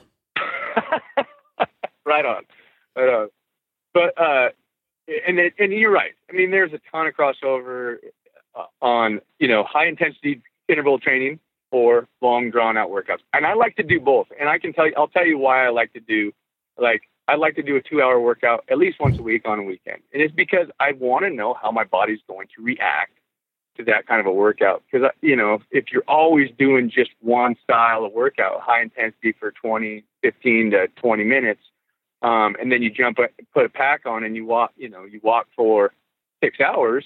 Right on. But and you're right. I mean, there's a ton of crossover on high intensity interval training or long drawn out workouts, and I like to do both. And I'll tell you why I like to do a 2-hour workout at least once a week on a weekend, and it's because I want to know how my body's going to react to that kind of a workout. Because if you're always doing just one style of workout, high intensity for 15 to 20 minutes. And then you put a pack on and you walk for 6 hours.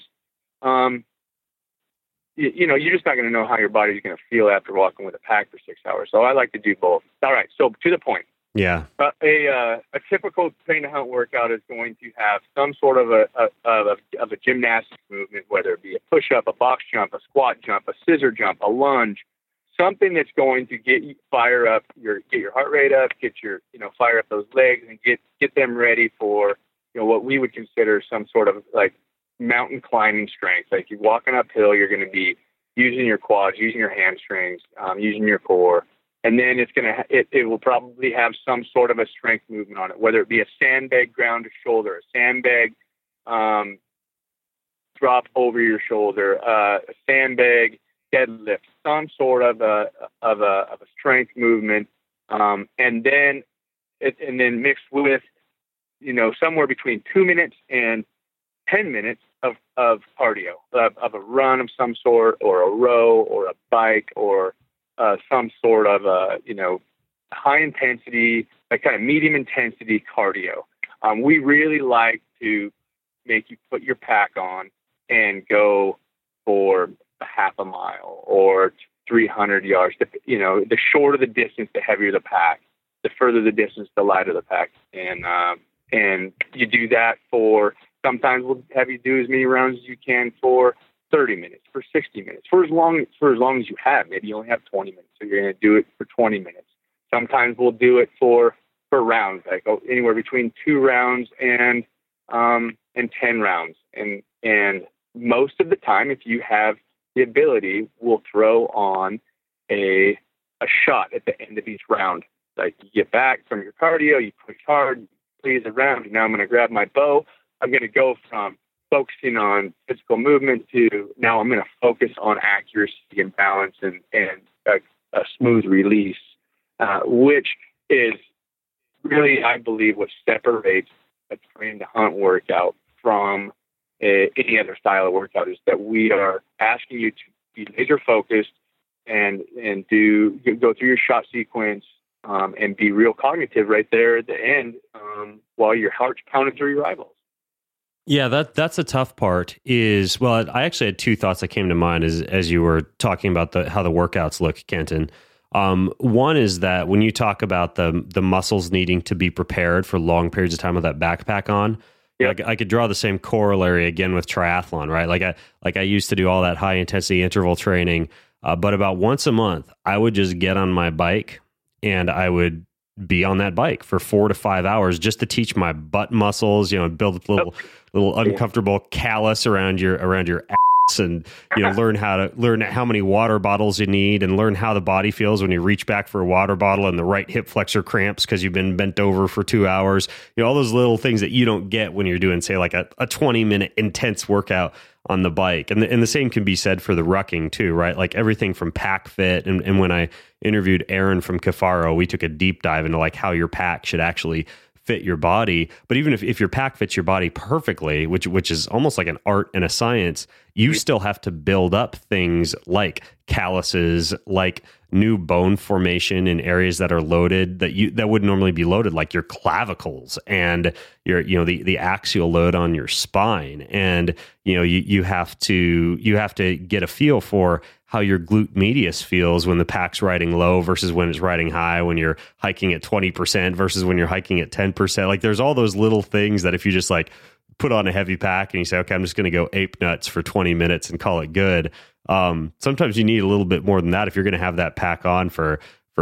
You're just not going to know how your body's going to feel after walking with a pack for 6 hours. So I like to do both. All right. So to the point. Yeah. A typical train to hunt workout is going to have some sort of a gymnastics movement, whether it be a push up, a box jump, a squat jump, a scissor jump, a lunge. Something that's going to get you get your heart rate up, fire up those legs, and get them ready for what we would consider some sort of like mountain climbing strength. Like, you're walking uphill, you're going to be using your quads, using your hamstrings, using your core, and then it will probably have some sort of a strength movement on it, whether it be a sandbag ground to shoulder, a sandbag drop over your shoulder, a sandbag deadlift, some sort of a strength movement, and then mixed with somewhere between 2 minutes and 10 minutes of cardio, of a run of some sort, or a row, or a bike, or some sort of high intensity, like kind of medium intensity cardio. We really like to make you put your pack on and go for a half a mile or 300 yards. The shorter the distance, the heavier the pack. The further the distance, the lighter the pack. And you do that for, sometimes we'll have you do as many rounds as you can for 30 minutes, for 60 minutes, for as long as you have. Maybe you only have 20 minutes, so you're going to do it for 20 minutes. Sometimes we'll do it for rounds, like anywhere between 2 rounds and 10 rounds. And most of the time, if you have the ability, we'll throw on a shot at the end of each round. Like, you get back from your cardio, you push hard, you please a round. Now I'm going to grab my bow. I'm going to go from focusing on physical movement to now I'm going to focus on accuracy and balance and a smooth release, which is really, I believe, what separates a train to hunt workout from any other style of workout, is that we are asking you to be laser focused and go through your shot sequence, and be real cognitive right there at the end, while your heart's pounding through your eyeballs. Yeah, that's a tough part. I actually had two thoughts that came to mind as you were talking about how the workouts look, Kenton. One is that when you talk about the muscles needing to be prepared for long periods of time with that backpack on, yep. I could draw the same corollary again with triathlon, right? Like I used to do all that high intensity interval training, but about once a month, I would just get on my bike and I would be on that bike for 4 to 5 hours just to teach my butt muscles, build a little uncomfortable callus around your ass, and learn how many water bottles you need, and learn how the body feels when you reach back for a water bottle and the right hip flexor cramps because you've been bent over for 2 hours. All those little things that you don't get when you're doing, say, like a 20-minute intense workout on the bike. And the same can be said for the rucking too, right? Like everything from pack fit. And when I interviewed Aaron from Cafaro, we took a deep dive into like how your pack should actually fit your body. But even if your pack fits your body perfectly, which is almost like an art and a science, you still have to build up things like calluses, like new bone formation in areas that are loaded that would normally be loaded, like your clavicles and your the axial load on your spine. And you have to get a feel for how your glute medius feels when the pack's riding low versus when it's riding high, when you're hiking at 20% versus when you're hiking at 10%. Like there's all those little things that if you just like put on a heavy pack and you say, okay, I'm just going to go ape nuts for 20 minutes and call it good. Sometimes you need a little bit more than that if you're going to have that pack on for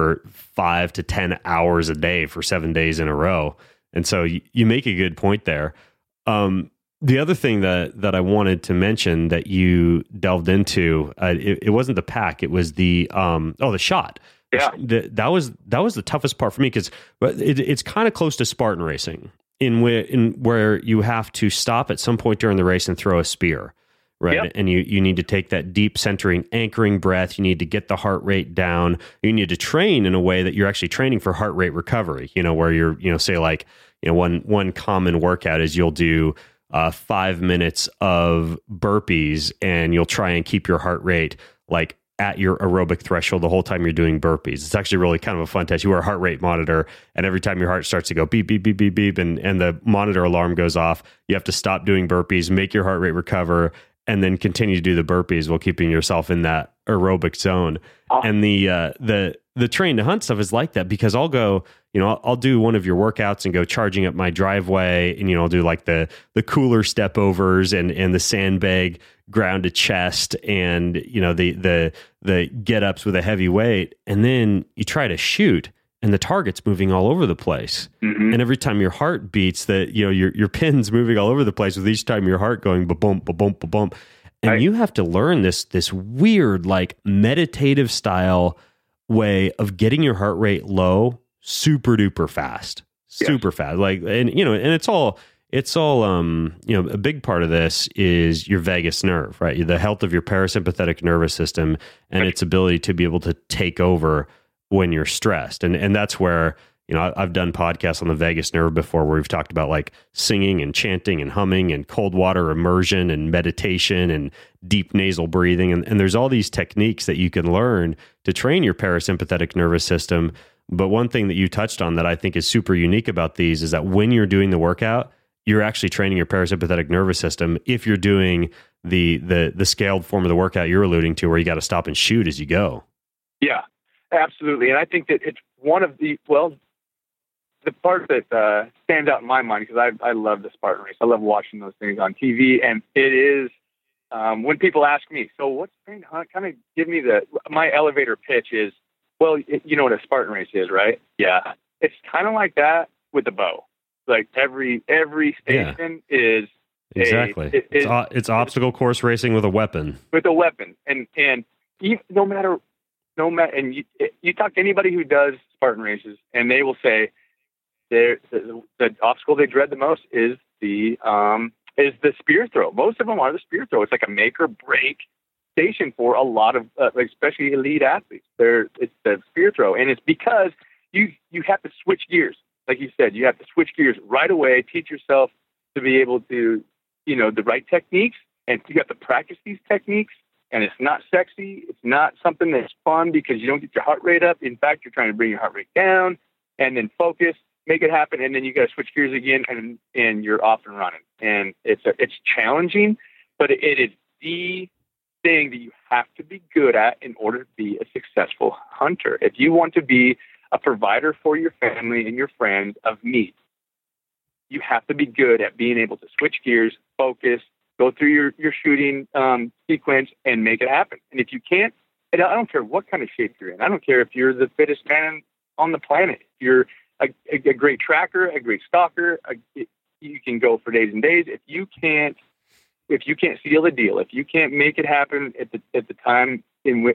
5 to 10 hours a day for 7 days in a row. And so you make a good point there. The other thing that I wanted to mention that you delved into, it wasn't the pack, it was the shot. Yeah. That was the toughest part for me because it's kind of close to Spartan racing in where you have to stop at some point during the race and throw a spear. Right. Yep. And you need to take that deep centering, anchoring breath. You need to get the heart rate down. You need to train in a way that you're actually training for heart rate recovery, where you're, say like, one common workout is you'll do 5 minutes of burpees and you'll try and keep your heart rate like at your aerobic threshold the whole time you're doing burpees. It's actually really kind of a fun test. You wear a heart rate monitor, and every time your heart starts to go beep, beep, beep, beep, beep, and the monitor alarm goes off, you have to stop doing burpees, make your heart rate recover, and then continue to do the burpees while keeping yourself in that aerobic zone. And the train to hunt stuff is like that because I'll go, I'll do one of your workouts and go charging up my driveway, and I'll do like the cooler step overs and the sandbag ground to chest and the get ups with a heavy weight, and then you try to shoot and the target's moving all over the place. Mm-hmm. And every time your heart beats, your pin's moving all over the place with each time your heart going ba-bump, ba-bump, ba-bump. And right. You have to learn this weird, like meditative style way of getting your heart rate low, super duper fast, super fast. Like, and it's all, a big part of this is your vagus nerve, right? The health of your parasympathetic nervous system and its ability to be able to take over when you're stressed. And that's where, I've done podcasts on the vagus nerve before where we've talked about like singing and chanting and humming and cold water immersion and meditation and deep nasal breathing. And there's all these techniques that you can learn to train your parasympathetic nervous system. But one thing that you touched on that I think is super unique about these is that when you're doing the workout, you're actually training your parasympathetic nervous system. If you're doing the scaled form of the workout you're alluding to, where you got to stop and shoot as you go. Yeah. Absolutely. And I think that it's one of the part that stands out in my mind, because I love the Spartan race. I love watching those things on TV. And it is, when people ask me, so what's train to hunt? Kind of give me my elevator pitch is, well, you know what a Spartan race is, right? Yeah. It's kind of like that with the bow. Like every station is exactly. It's obstacle course racing with a weapon. With a weapon. And no matter, and you talk to anybody who does Spartan races, and they will say the obstacle they dread the most is the spear throw. Most of them are the spear throw. It's like a make or break station for a lot of, especially elite athletes. It's the spear throw, and it's because you have to switch gears. Like you said, you have to switch gears right away. Teach yourself to be able to, the right techniques, and you have to practice these techniques And it's not sexy. It's not something that's fun because you don't get your heart rate up. In fact, you're trying to bring your heart rate down and then focus, make it happen. And then you got to switch gears again and you're off and running. And it's challenging, but it is the thing that you have to be good at in order to be a successful hunter. If you want to be a provider for your family and your friends of meat, you have to be good at being able to switch gears, focus, go through your shooting sequence and make it happen. And if you can't, and I don't care what kind of shape you're in. I don't care if you're the fittest man on the planet. If you're a great tracker, a great stalker, you can go for days and days. If you can't seal the deal, if you can't make it happen at the time if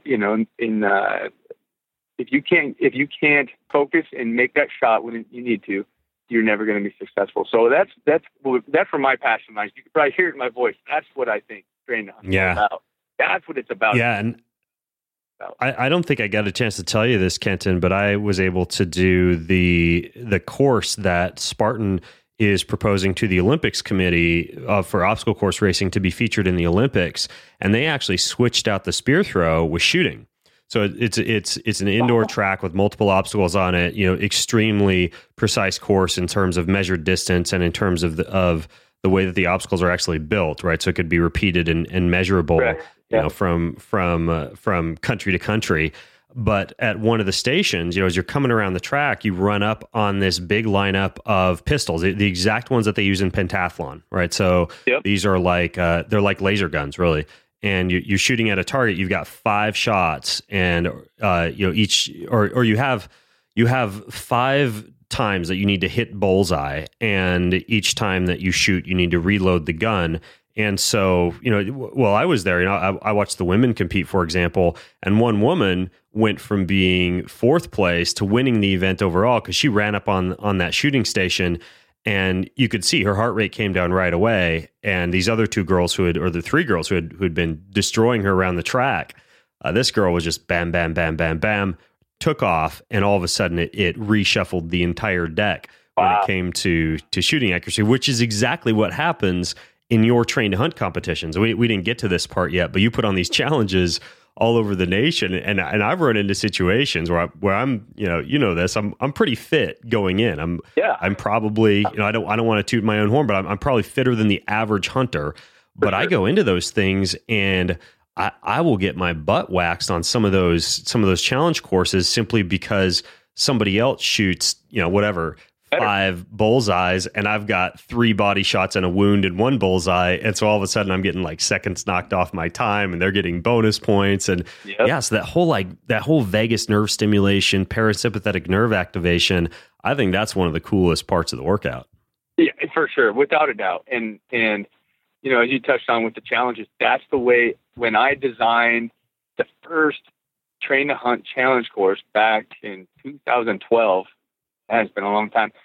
you can't focus and make that shot when you need to, you're never going to be successful. So that's where my passion lies. You can probably hear it in my voice. That's what I think Train to Hunt is about. That's what it's about. Yeah, and I don't think I got a chance to tell you this, Kenton, but I was able to do the course that Spartan is proposing to the Olympics Committee for obstacle course racing to be featured in the Olympics, and they actually switched out the spear throw with shooting. So it's an indoor track with multiple obstacles on it. Extremely precise course in terms of measured distance and in terms of the way that the obstacles are actually built. Right, so it could be repeated and measurable. Right. Yeah. From country to country. But at one of the stations, as you're coming around the track, you run up on this big lineup of pistols, the exact ones that they use in pentathlon. Right, so these are like they're like laser guns, really. And you're shooting at a target. You've got 5 shots, and each or you have 5 times that you need to hit bullseye, and each time that you shoot, you need to reload the gun. And so, while I was there, I watched the women compete, for example, and one woman went from being 4th place to winning the event overall because she ran up on that shooting station. And you could see her heart rate came down right away. And these other 2 girls the 3 girls who had been destroying her around the track, this girl was just bam, bam, bam, bam, bam, took off. And all of a sudden it reshuffled the entire deck when it came to shooting accuracy, which is exactly what happens in your Train to Hunt competitions. We didn't get to this part yet, but you put on these challenges all over the nation, and I've run into situations where I'm this I'm pretty fit going in. I'm probably I don't want to toot my own horn, but I'm probably fitter than the average hunter. But I go into those things and I will get my butt waxed on some of those challenge courses simply because somebody else shoots 5 bullseyes and I've got 3 body shots and a wound and 1 bullseye. And so all of a sudden I'm getting like seconds knocked off my time and they're getting bonus points. And so that whole vagus nerve stimulation, parasympathetic nerve activation, I think that's one of the coolest parts of the workout. Yeah, for sure. Without a doubt. And as you touched on with the challenges, that's the way when I designed the first Train to Hunt challenge course back in 2012, that has been a long time.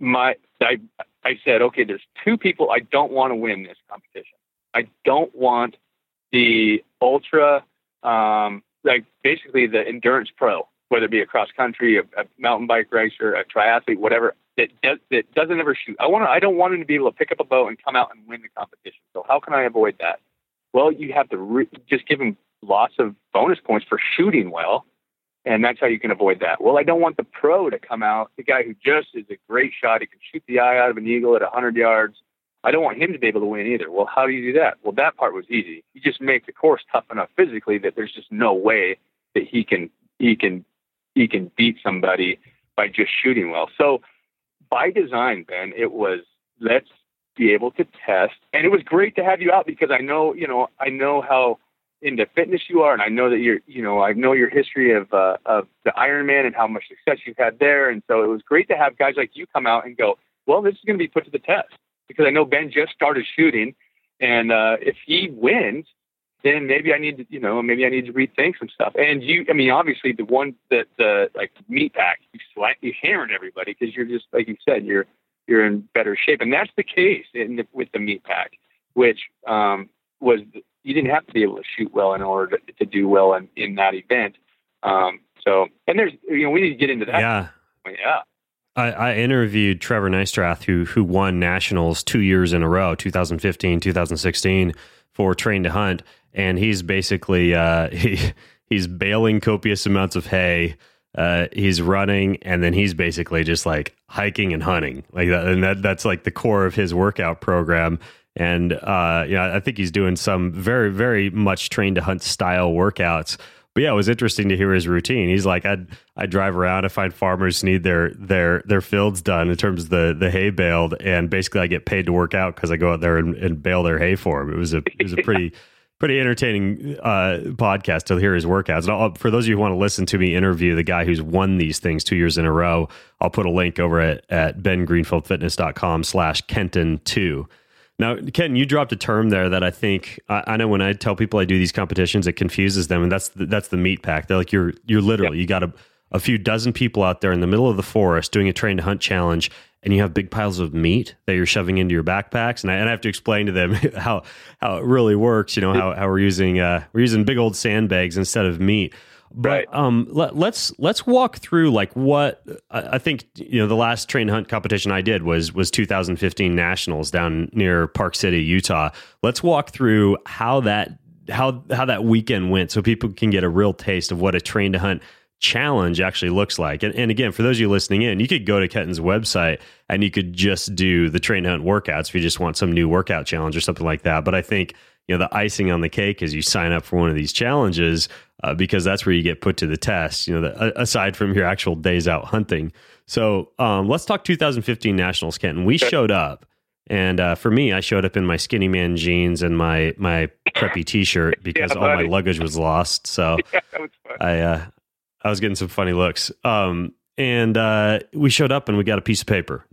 I said, okay, there's 2 people I don't want to win this competition. I don't want the ultra, basically the endurance pro, whether it be a cross country, a mountain bike racer, a triathlete, whatever, that doesn't ever shoot. I don't want him to be able to pick up a bow and come out and win the competition. So how can I avoid that? Well, you have to just give him lots of bonus points for shooting well. And that's how you can avoid that. Well, I don't want the pro to come out, the guy who just is a great shot. He can shoot the eye out of an eagle at 100 yards. I don't want him to be able to win either. Well, how do you do that? Well, that part was easy. You just make the course tough enough physically that there's just no way that he can beat somebody by just shooting well. So by design, Ben, it was let's be able to test. And it was great to have you out because I know how into fitness you are, and I know that I know your history of the Ironman and how much success you've had there, and so it was great to have guys like you come out and go, well, this is going to be put to the test because I know Ben just started shooting, and if he wins, then maybe I need to rethink some stuff. And obviously the one that the meat pack, you hammered everybody because you're just like you said, you're in better shape, and that's the case with the meat pack, which was. You didn't have to be able to shoot well in order to do well in that event. And there's, we need to get into that. Yeah. Yeah. I interviewed Trevor Nystrath, who won nationals 2 years in a row, 2015, 2016 for Train to Hunt. and he's basically he's baling copious amounts of hay. He's running, and then he's basically just like hiking and hunting like that, and that's like the core of his workout program. And I think he's doing some very, very much trained to hunt style workouts. But yeah, it was interesting to hear his routine. He's like, I drive around, I find farmers need their fields done in terms of the hay baled, and basically I get paid to work out because I go out there and bale their hay for him. It was a pretty entertaining podcast to hear his workouts. And for those of you who want to listen to me interview the guy who's won these things 2 years in a row, I'll put a link over at bengreenfieldfitness.com/Kenton2. Now, Kenton, you dropped a term there that I think I know when I tell people I do these competitions, it confuses them, and that's the meat pack. They're like, you're literally, you got a few dozen people out there in the middle of the forest doing a train to hunt challenge, and you have big piles of meat that you're shoving into your backpacks, and I have to explain to them how it really works. How we're using big old sandbags instead of meat. But let's walk through like what I think the last train hunt competition I did was 2015 Nationals down near Park City, Utah. Let's walk through how that weekend went so people can get a real taste of what a train to hunt challenge actually looks like. And again, for those of you listening in, you could go to Kenton's website and you could just do the train to hunt workouts if you just want some new workout challenge or something like that. But I think the icing on the cake is you sign up for one of these challenges because that's where you get put to the test, aside from your actual days out hunting. So let's talk 2015 Nationals, Kenton. We showed up, and for me, I showed up in my Skinny Man jeans and my preppy T-shirt because all my luggage was lost. So that was fun. I was getting some funny looks. And we showed up and we got a piece of paper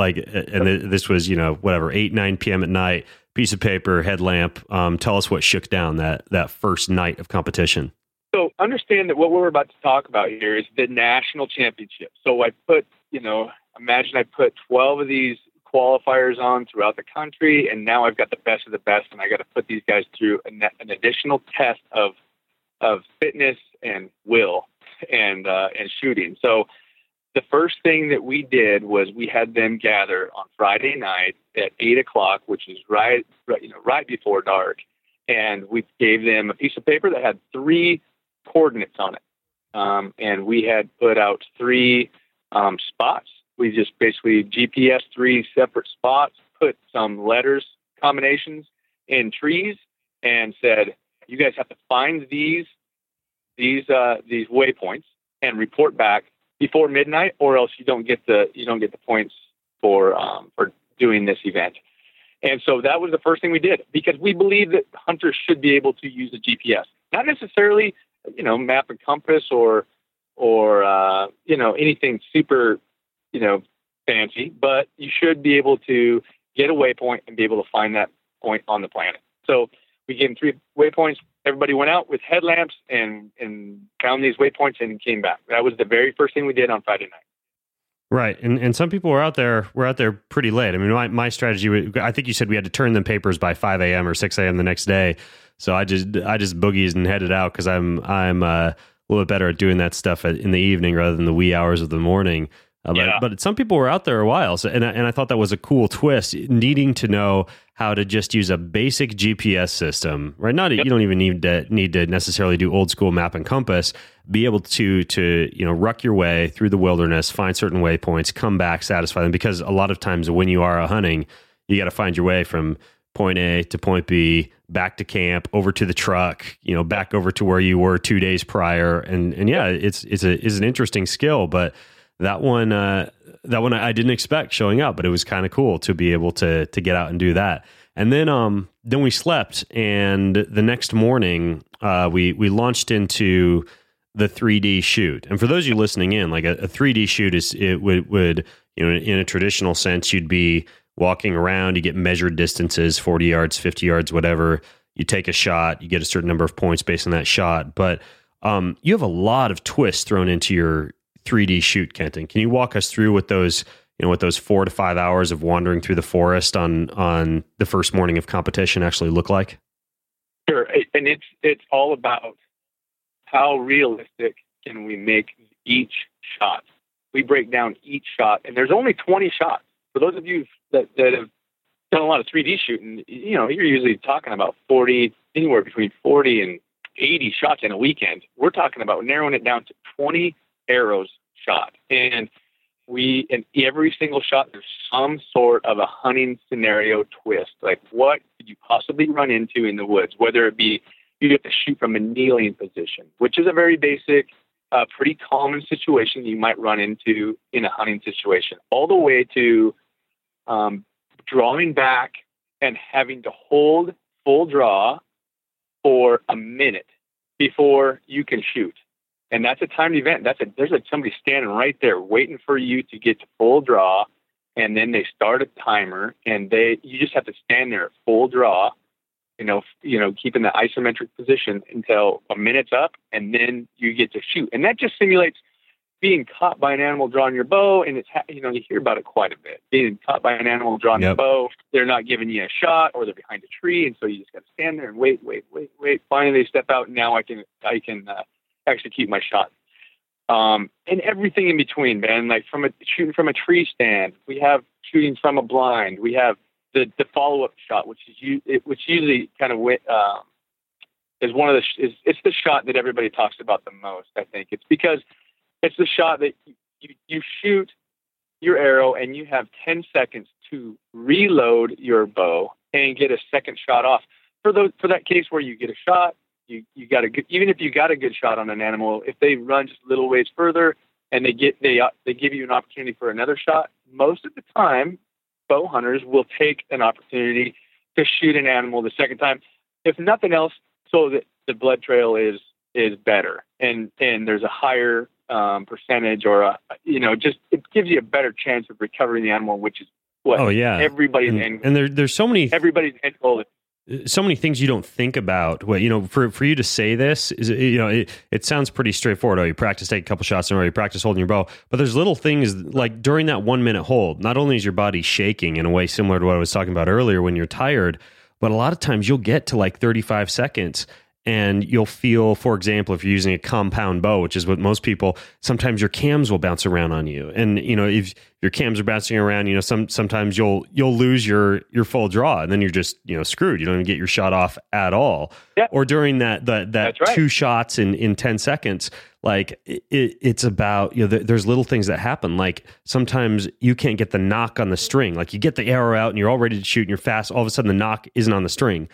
this was, 8, 9 p.m. at night, piece of paper, headlamp. Tell us what shook down that first night of competition. So understand that what we're about to talk about here is the national championship. So I put, imagine I put 12 of these qualifiers on throughout the country, and now I've got the best of the best, and I got to put these guys through an additional test of fitness and will and shooting. So the first thing that we did was we had them gather on Friday night at 8:00, which is right before dark. And we gave them a piece of paper that had 3 coordinates on it. And we had put out 3 spots. We just basically GPS 3 separate spots, put some letters combinations in trees, and said, you guys have to find these waypoints and report back before midnight, or else you don't get the points for doing this event. And so that was the first thing we did, because we believe that hunters should be able to use a GPS, not necessarily, map and compass or anything super, fancy, but you should be able to get a waypoint and be able to find that point on the planet. So we gave them 3 waypoints. Everybody went out with headlamps and found these waypoints and came back. That was the very first thing we did on Friday night. Right. And some people were out there pretty late. I mean, my strategy, I think you said we had to turn them papers by 5 a.m. or 6 a.m. the next day. So I just boogies and headed out because I'm a little bit better at doing that stuff in the evening rather than the wee hours of the morning. But some people were out there a while. So, and I thought that was a cool twist, needing to know how to just use a basic GPS system, right? You don't even need to necessarily do old school map and compass, be able to ruck your way through the wilderness, find certain waypoints, come back, satisfy them. Because a lot of times when you are hunting, you got to find your way from point A to point B, back to camp, over to the truck, back over to where you were 2 days prior. And yeah, it's an interesting skill, but that one I didn't expect showing up, but it was kind of cool to be able to get out and do that. And then we slept, and the next morning we launched into the 3D shoot. And for those of you listening in, like a 3D shoot would in a traditional sense, you'd be walking around, you get measured distances, 40 yards, 50 yards, whatever. You take a shot, you get a certain number of points based on that shot. But you have a lot of twists thrown into your 3D shoot, Kenton. Can you walk us through what those 4 to 5 hours of wandering through the forest on the first morning of competition actually look like? Sure. And it's all about how realistic can we make each shot. We break down each shot, and there's only 20 shots. For those of you that have done a lot of 3D shooting, you know, you're usually talking about anywhere between 40 and 80 shots in a weekend. We're talking about narrowing it down to 20 arrows shot. And in every single shot, there's some sort of a hunting scenario twist. Like, what could you possibly run into in the woods? Whether it be you have to shoot from a kneeling position, which is a very basic, pretty common situation you might run into in a hunting situation, all the way to drawing back and having to hold full draw for a minute before you can shoot. And that's a timed event. There's somebody standing right there waiting for you to get to full draw, and then they start a timer, and you just have to stand there at full draw, you know, keeping the isometric position until a minute's up, and then you get to shoot. And that just simulates being caught by an animal drawing your bow, and you hear about it quite a bit. Being caught by an animal drawing your bow, they're not giving you a shot, or they're behind a tree, and so you just got to stand there and wait. Finally, they step out, and now I can execute my shot. And everything in between, man. Like shooting from a tree stand, we have shooting from a blind. We have the follow-up shot, which usually kind of is one of it's the shot that everybody talks about the most. I think it's because it's the shot that you shoot your arrow and you have 10 seconds to reload your bow and get a second shot off. For that case where you get a shot, you got even if you got a good shot on an animal, if they run just a little ways further and they give you an opportunity for another shot, most of the time bow hunters will take an opportunity to shoot an animal the second time, if nothing else, so that the blood trail is better and there's a higher percentage, or just it gives you a better chance of recovering the animal, which is what everybody's end. And there's so many everybody's end goal. So many things you don't think about. Well, for you to say this is, it sounds pretty straightforward. Oh, you practice taking a couple shots or you practice holding your bow, but there's little things like during that 1 minute hold, not only is your body shaking in a way similar to what I was talking about earlier when you're tired, but a lot of times you'll get to like 35 seconds and you'll feel, for example, if you're using a compound bow, which is what most people, sometimes your cams will bounce around on you. And, if your cams are bouncing around, sometimes you'll lose your full draw and then you're just, screwed. You don't even get your shot off at all. Yeah. Or during that That's right. 2 shots in 10 seconds, like it's about, there's little things that happen. Like sometimes you can't get the knock on the string. Like you get the arrow out and you're all ready to shoot and you're fast. All of a sudden the knock isn't on the string.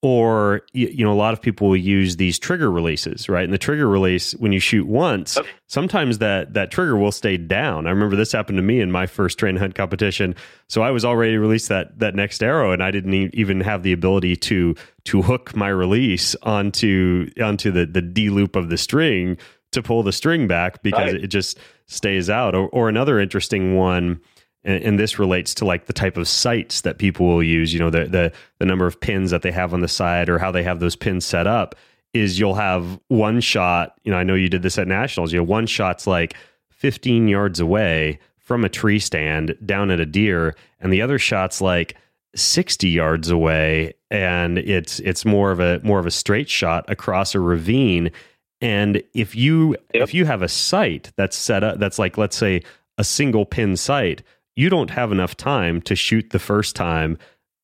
Or, a lot of people will use these trigger releases, right? And the trigger release, when you shoot once, sometimes that trigger will stay down. I remember this happened to me in my first train hunt competition. So I was all ready to release that next arrow, and I didn't even have the ability to hook my release onto the D loop of the string to pull the string back because it just stays out. Or another interesting one, and this relates to like the type of sights that people will use, the number of pins that they have on the side or how they have those pins set up, is you'll have one shot, I know you did this at Nationals, one shot's like 15 yards away from a tree stand down at a deer, and the other shot's like 60 yards away, and it's more of a straight shot across a ravine. And if you have a sight that's set up, that's like, let's say a single pin sight, you don't have enough time to shoot the first time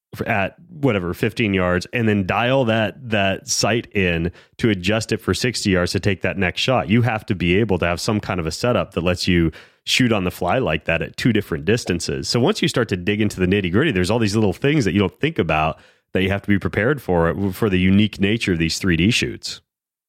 at 15 yards and then dial that sight in to adjust it for 60 yards to take that next shot. You have to be able to have some kind of a setup that lets you shoot on the fly like that at 2 different distances. So once you start to dig into the nitty gritty, there's all these little things that you don't think about that you have to be prepared for the unique nature of these 3D shoots.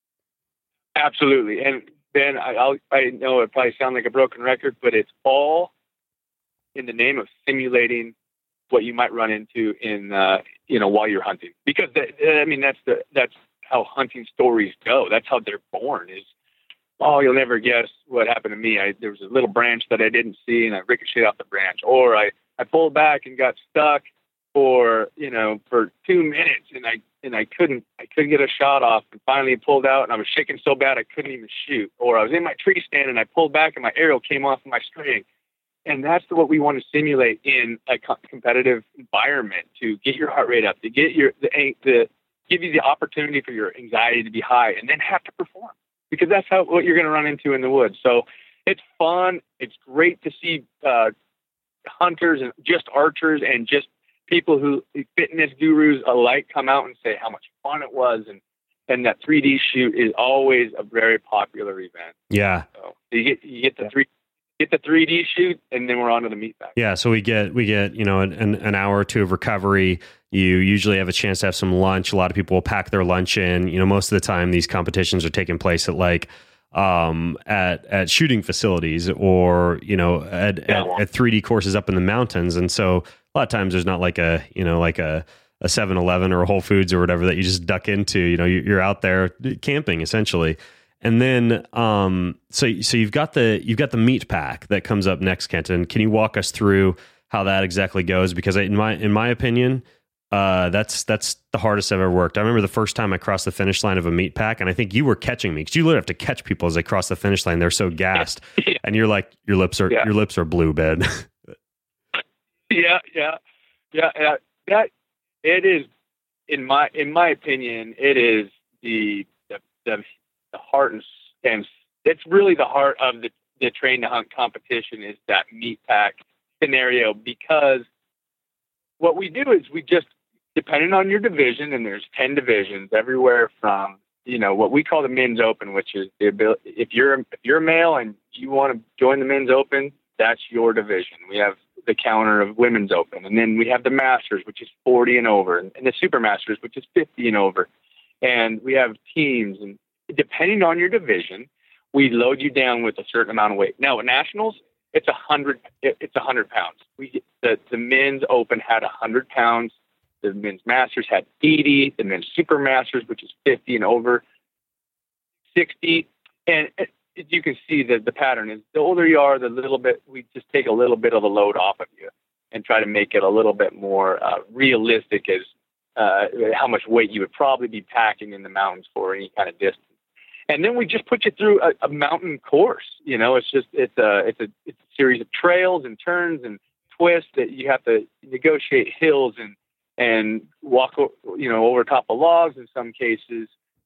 Absolutely. And Ben, I know it probably sounds like a broken record, but it's all in the name of simulating what you might run into in, while you're hunting. Because that's how hunting stories go. That's how they're born is, you'll never guess what happened to me. There was a little branch that I didn't see and I ricocheted off the branch, or I pulled back and got stuck for 2 minutes and I couldn't get a shot off, and finally pulled out and I was shaking so bad I couldn't even shoot. Or I was in my tree stand and I pulled back and my arrow came off of my string. And that's what we want to simulate in a competitive environment, to get your heart rate up, to get give you the opportunity for your anxiety to be high, and then have to perform, because that's what you're going to run into in the woods. So it's fun. It's great to see hunters and just archers and just people who fitness gurus alike come out and say how much fun it was, and that 3D shoot is always a very popular event. Yeah. So you get the 3D shoot, and then we're on to the meat pack. Yeah, so we get an hour or two of recovery. You usually have a chance to have some lunch. A lot of people will pack their lunch in. Most of the time these competitions are taking place at at shooting facilities or at 3D courses up in the mountains. And so a lot of times there's not like a 7-Eleven or a Whole Foods or whatever that you just duck into. You're out there camping essentially. And then, so you've got the meat pack that comes up next, Kenton. Can you walk us through how that exactly goes? Because in my opinion, that's the hardest I've ever worked. I remember the first time I crossed the finish line of a meat pack, and I think you were catching me because you literally have to catch people as they cross the finish line. They're so gassed, and you're like, your lips are blue, Ben. Yeah. That it is, in my opinion, it is the heart and it's really the heart of the train to hunt competition is that meat pack scenario, because what we do is we just, depending on your division, and there's 10 divisions everywhere from, what we call the men's open, which is the ability, if you're a male and you want to join the men's open, that's your division. We have the counter of women's open, and then we have the masters, which is 40 and over, and the super masters, which is 50 and over. And we have teams, and depending on your division, we load you down with a certain amount of weight. Now at nationals, it's 100 pounds. The men's open had 100 pounds. The men's masters had 80. The men's super masters, which is 50 and over, 60. And as you can see, the pattern is the older you are, the little bit, we just take a little bit of the load off of you and try to make it a little bit more realistic as how much weight you would probably be packing in the mountains for any kind of distance. And then we just put you through a mountain course. It's a series of trails and turns and twists that you have to negotiate hills and walk, over top of logs in some cases.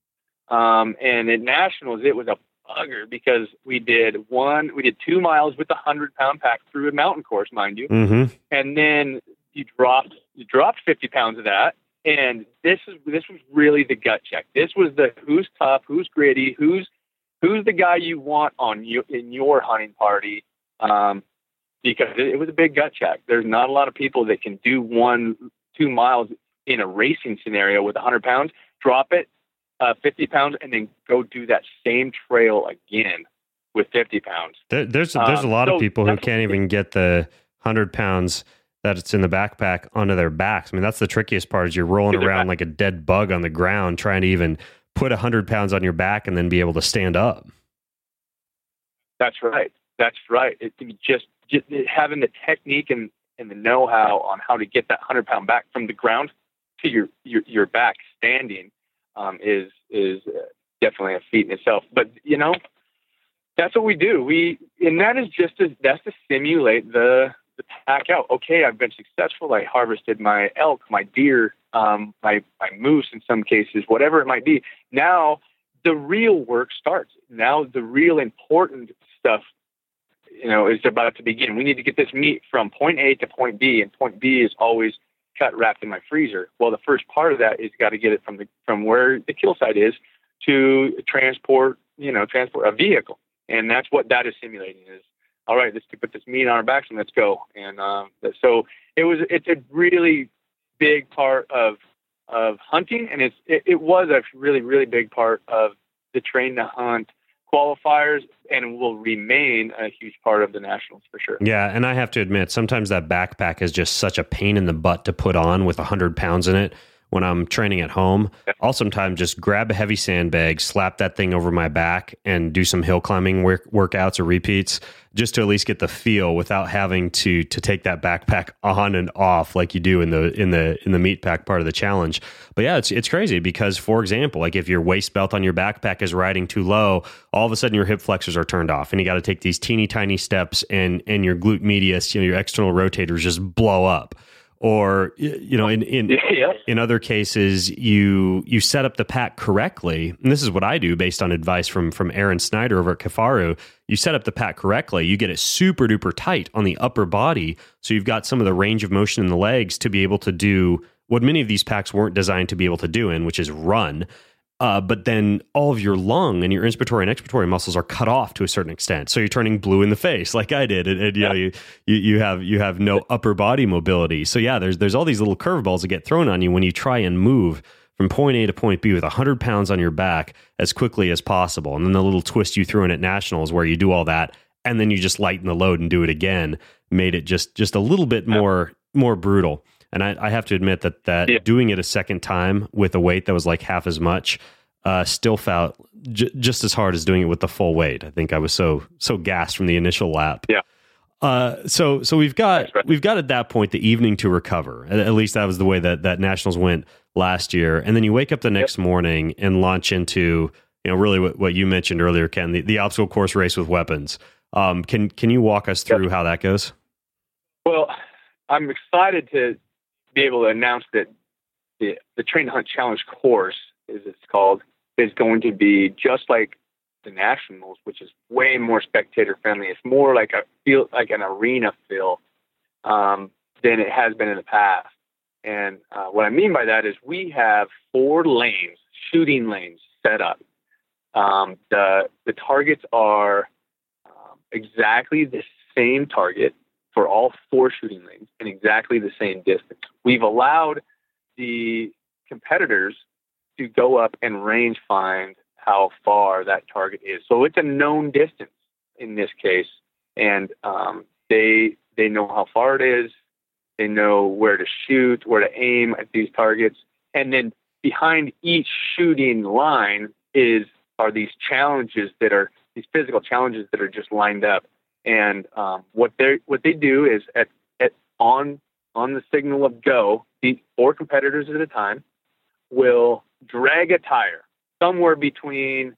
And at nationals, it was a bugger because we did 2 miles with a 100-pound pack through a mountain course, mind you. Mm-hmm. And then you dropped 50 pounds of that. And this was really the gut check. This was the who's tough, who's gritty, who's the guy you want in your hunting party, because it was a big gut check. There's not a lot of people that can do 1-2 miles in a racing scenario with 100 pounds, drop it 50 pounds, and then go do that same trail again with 50 pounds. There's a lot of people who can't even get the 100 pounds that it's in the backpack onto their backs. I mean, that's the trickiest part is you're rolling around like a dead bug on the ground, trying to even put 100 pounds on your back and then be able to stand up. That's right. It's just having the technique and the know-how on how to get that 100-pound back from the ground to your back standing is definitely a feat in itself. But, that's what we do. That's to simulate the pack out. Okay, I've been successful. I harvested my elk, my deer, my moose in some cases, whatever it might be. Now the real work starts. Now the real important stuff, is about to begin. We need to get this meat from point A to point B, and point B is always cut, wrapped in my freezer. Well, the first part of that is got to get it from where the kill site is to transport a vehicle. And that's what that is simulating is, all right, let's put this meat on our backs and let's go. And so it's a really big part of hunting, and it was a really, really big part of the Train to Hunt qualifiers, and will remain a huge part of the nationals for sure. Yeah, and I have to admit, sometimes that backpack is just such a pain in the butt to put on with 100 pounds in it. When I'm training at home, I'll sometimes just grab a heavy sandbag, slap that thing over my back, and do some hill climbing workouts or repeats, just to at least get the feel without having to take that backpack on and off like you do in the meat pack part of the challenge. But yeah, it's crazy because, for example, like if your waist belt on your backpack is riding too low, all of a sudden your hip flexors are turned off, and you got to take these teeny tiny steps, and your glute medius, your external rotators just blow up. Or, in other cases, you set up the pack correctly. And this is what I do based on advice from Aaron Snyder over at Kifaru. You set up the pack correctly. You get it super duper tight on the upper body. So you've got some of the range of motion in the legs to be able to do what many of these packs weren't designed to be able to do which is run. But then all of your lung and your inspiratory and expiratory muscles are cut off to a certain extent. So you're turning blue in the face like I did. And you have no upper body mobility. So yeah, there's all these little curveballs that get thrown on you when you try and move from point A to point B with 100 pounds on your back as quickly as possible. And then the little twist you threw in at Nationals where you do all that and then you just lighten the load and do it again made it just a little bit more brutal. And I have to admit that doing it a second time with a weight that was like half as much still felt just as hard as doing it with the full weight. I think I was so gassed from the initial lap. Yeah. So we've got at that point the evening to recover. At least that was the way that Nationals went last year. And then you wake up the next morning and launch into really what you mentioned earlier, Ken, the obstacle course race with weapons. Can you walk us through how that goes? Well, I'm excited to be able to announce that the Train to Hunt Challenge course, as it's called, is going to be just like the Nationals, which is way more spectator friendly. It's more like an arena feel than it has been in the past. And what I mean by that is we have 4 lanes, shooting lanes set up. The targets are exactly the same target for all 4 shooting lanes and exactly the same distance. We've allowed the competitors to go up and range find how far that target is. So it's a known distance in this case, and they know how far it is. They know where to shoot, where to aim at these targets, and then behind each shooting line are these challenges these physical challenges that are just lined up. And what they do is on the signal of go, the 4 competitors at a time will drag a tire somewhere between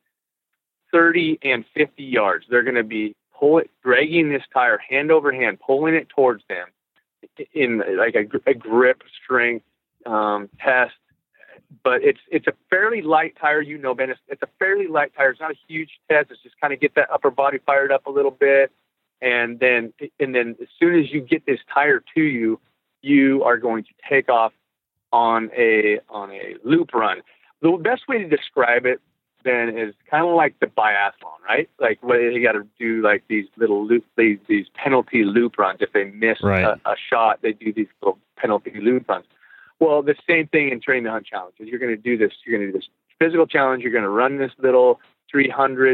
30 and 50 yards. They're going to be dragging this tire hand over hand, pulling it towards them in like a grip strength test. But it's a fairly light tire, Ben. It's a fairly light tire. It's not a huge test. It's just kind of get that upper body fired up a little bit. And then as soon as you get this tire to you, you are going to take off on a loop run. The best way to describe it, Ben, is kind of like the biathlon, right? Like what you got to do, like these little these penalty loop runs. If they miss a shot, they do these little penalty loop runs. Well, the same thing in Train to Hunt Challenge. You're going to do this. You're going to do this physical challenge. You're going to run this little 2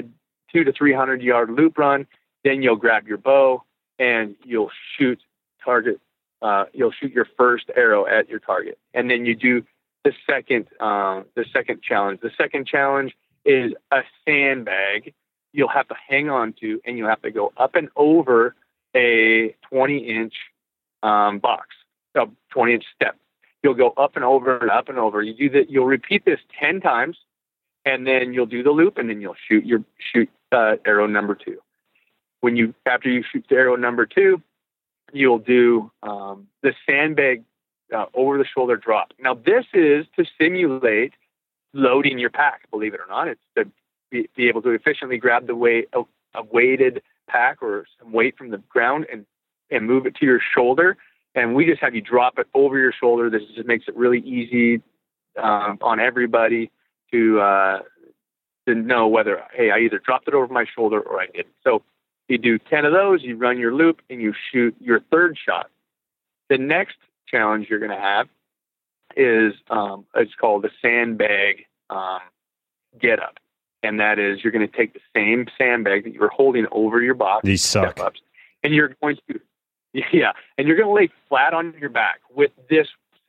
to 300 yard loop run. Then you'll grab your bow and you'll shoot target. You'll shoot your first arrow at your target, and then you do the second challenge. The second challenge is a sandbag you'll have to hang on to, and you'll have to go up and over a 20-inch box, a 20-inch step. You'll go up and over and up and over. You do that. You'll repeat this 10 times, and then you'll do the loop, and then you'll shoot arrow number 2. After you shoot the arrow number 2, you'll do the sandbag over the shoulder drop. Now, this is to simulate loading your pack. Believe it or not, it's to be able to efficiently grab a weighted pack or some weight from the ground and move it to your shoulder. And we just have you drop it over your shoulder. This just makes it really easy on everybody to know whether, hey, I either dropped it over my shoulder or I didn't. So you do 10 of those, you run your loop, and you shoot your third shot. The next challenge you're going to have is it's called the sandbag get up. And that is you're going to take the same sandbag that you were holding over your box. These suck. Step-ups, and you're going to lay flat on your back with this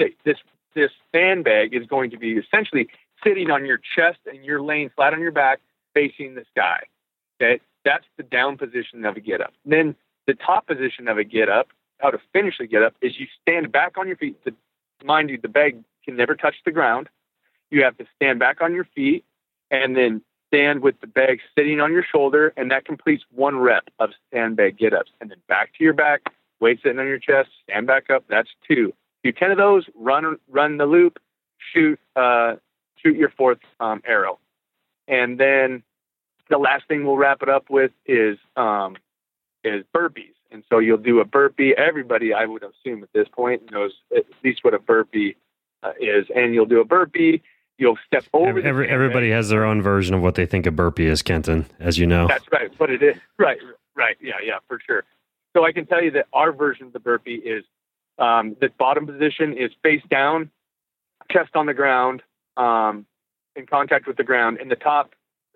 sandbag is going to be essentially sitting on your chest, and you're laying flat on your back facing the sky. Okay, that's the down position of a get up. Then the top position of a get up, how to finish a get up, is you stand back on your feet. Mind you, the bag can never touch the ground. You have to stand back on your feet and then stand with the bag sitting on your shoulder, and that completes 1 rep of sandbag get ups. And then back to your back, weight sitting on your chest, stand back up. That's 2. Do 10 of those, run the loop, shoot your fourth arrow. And then the last thing we'll wrap it up with is burpees. And so you'll do a burpee. Everybody, I would assume at this point, knows at least what a burpee is. And you'll do a burpee. You'll step over. Everybody has their own version of what they think a burpee is, Kenton, as you know. That's right. But it is. Right. Yeah, for sure. So I can tell you that our version of the burpee is the bottom position is face down, chest on the ground, in contact with the ground. And the top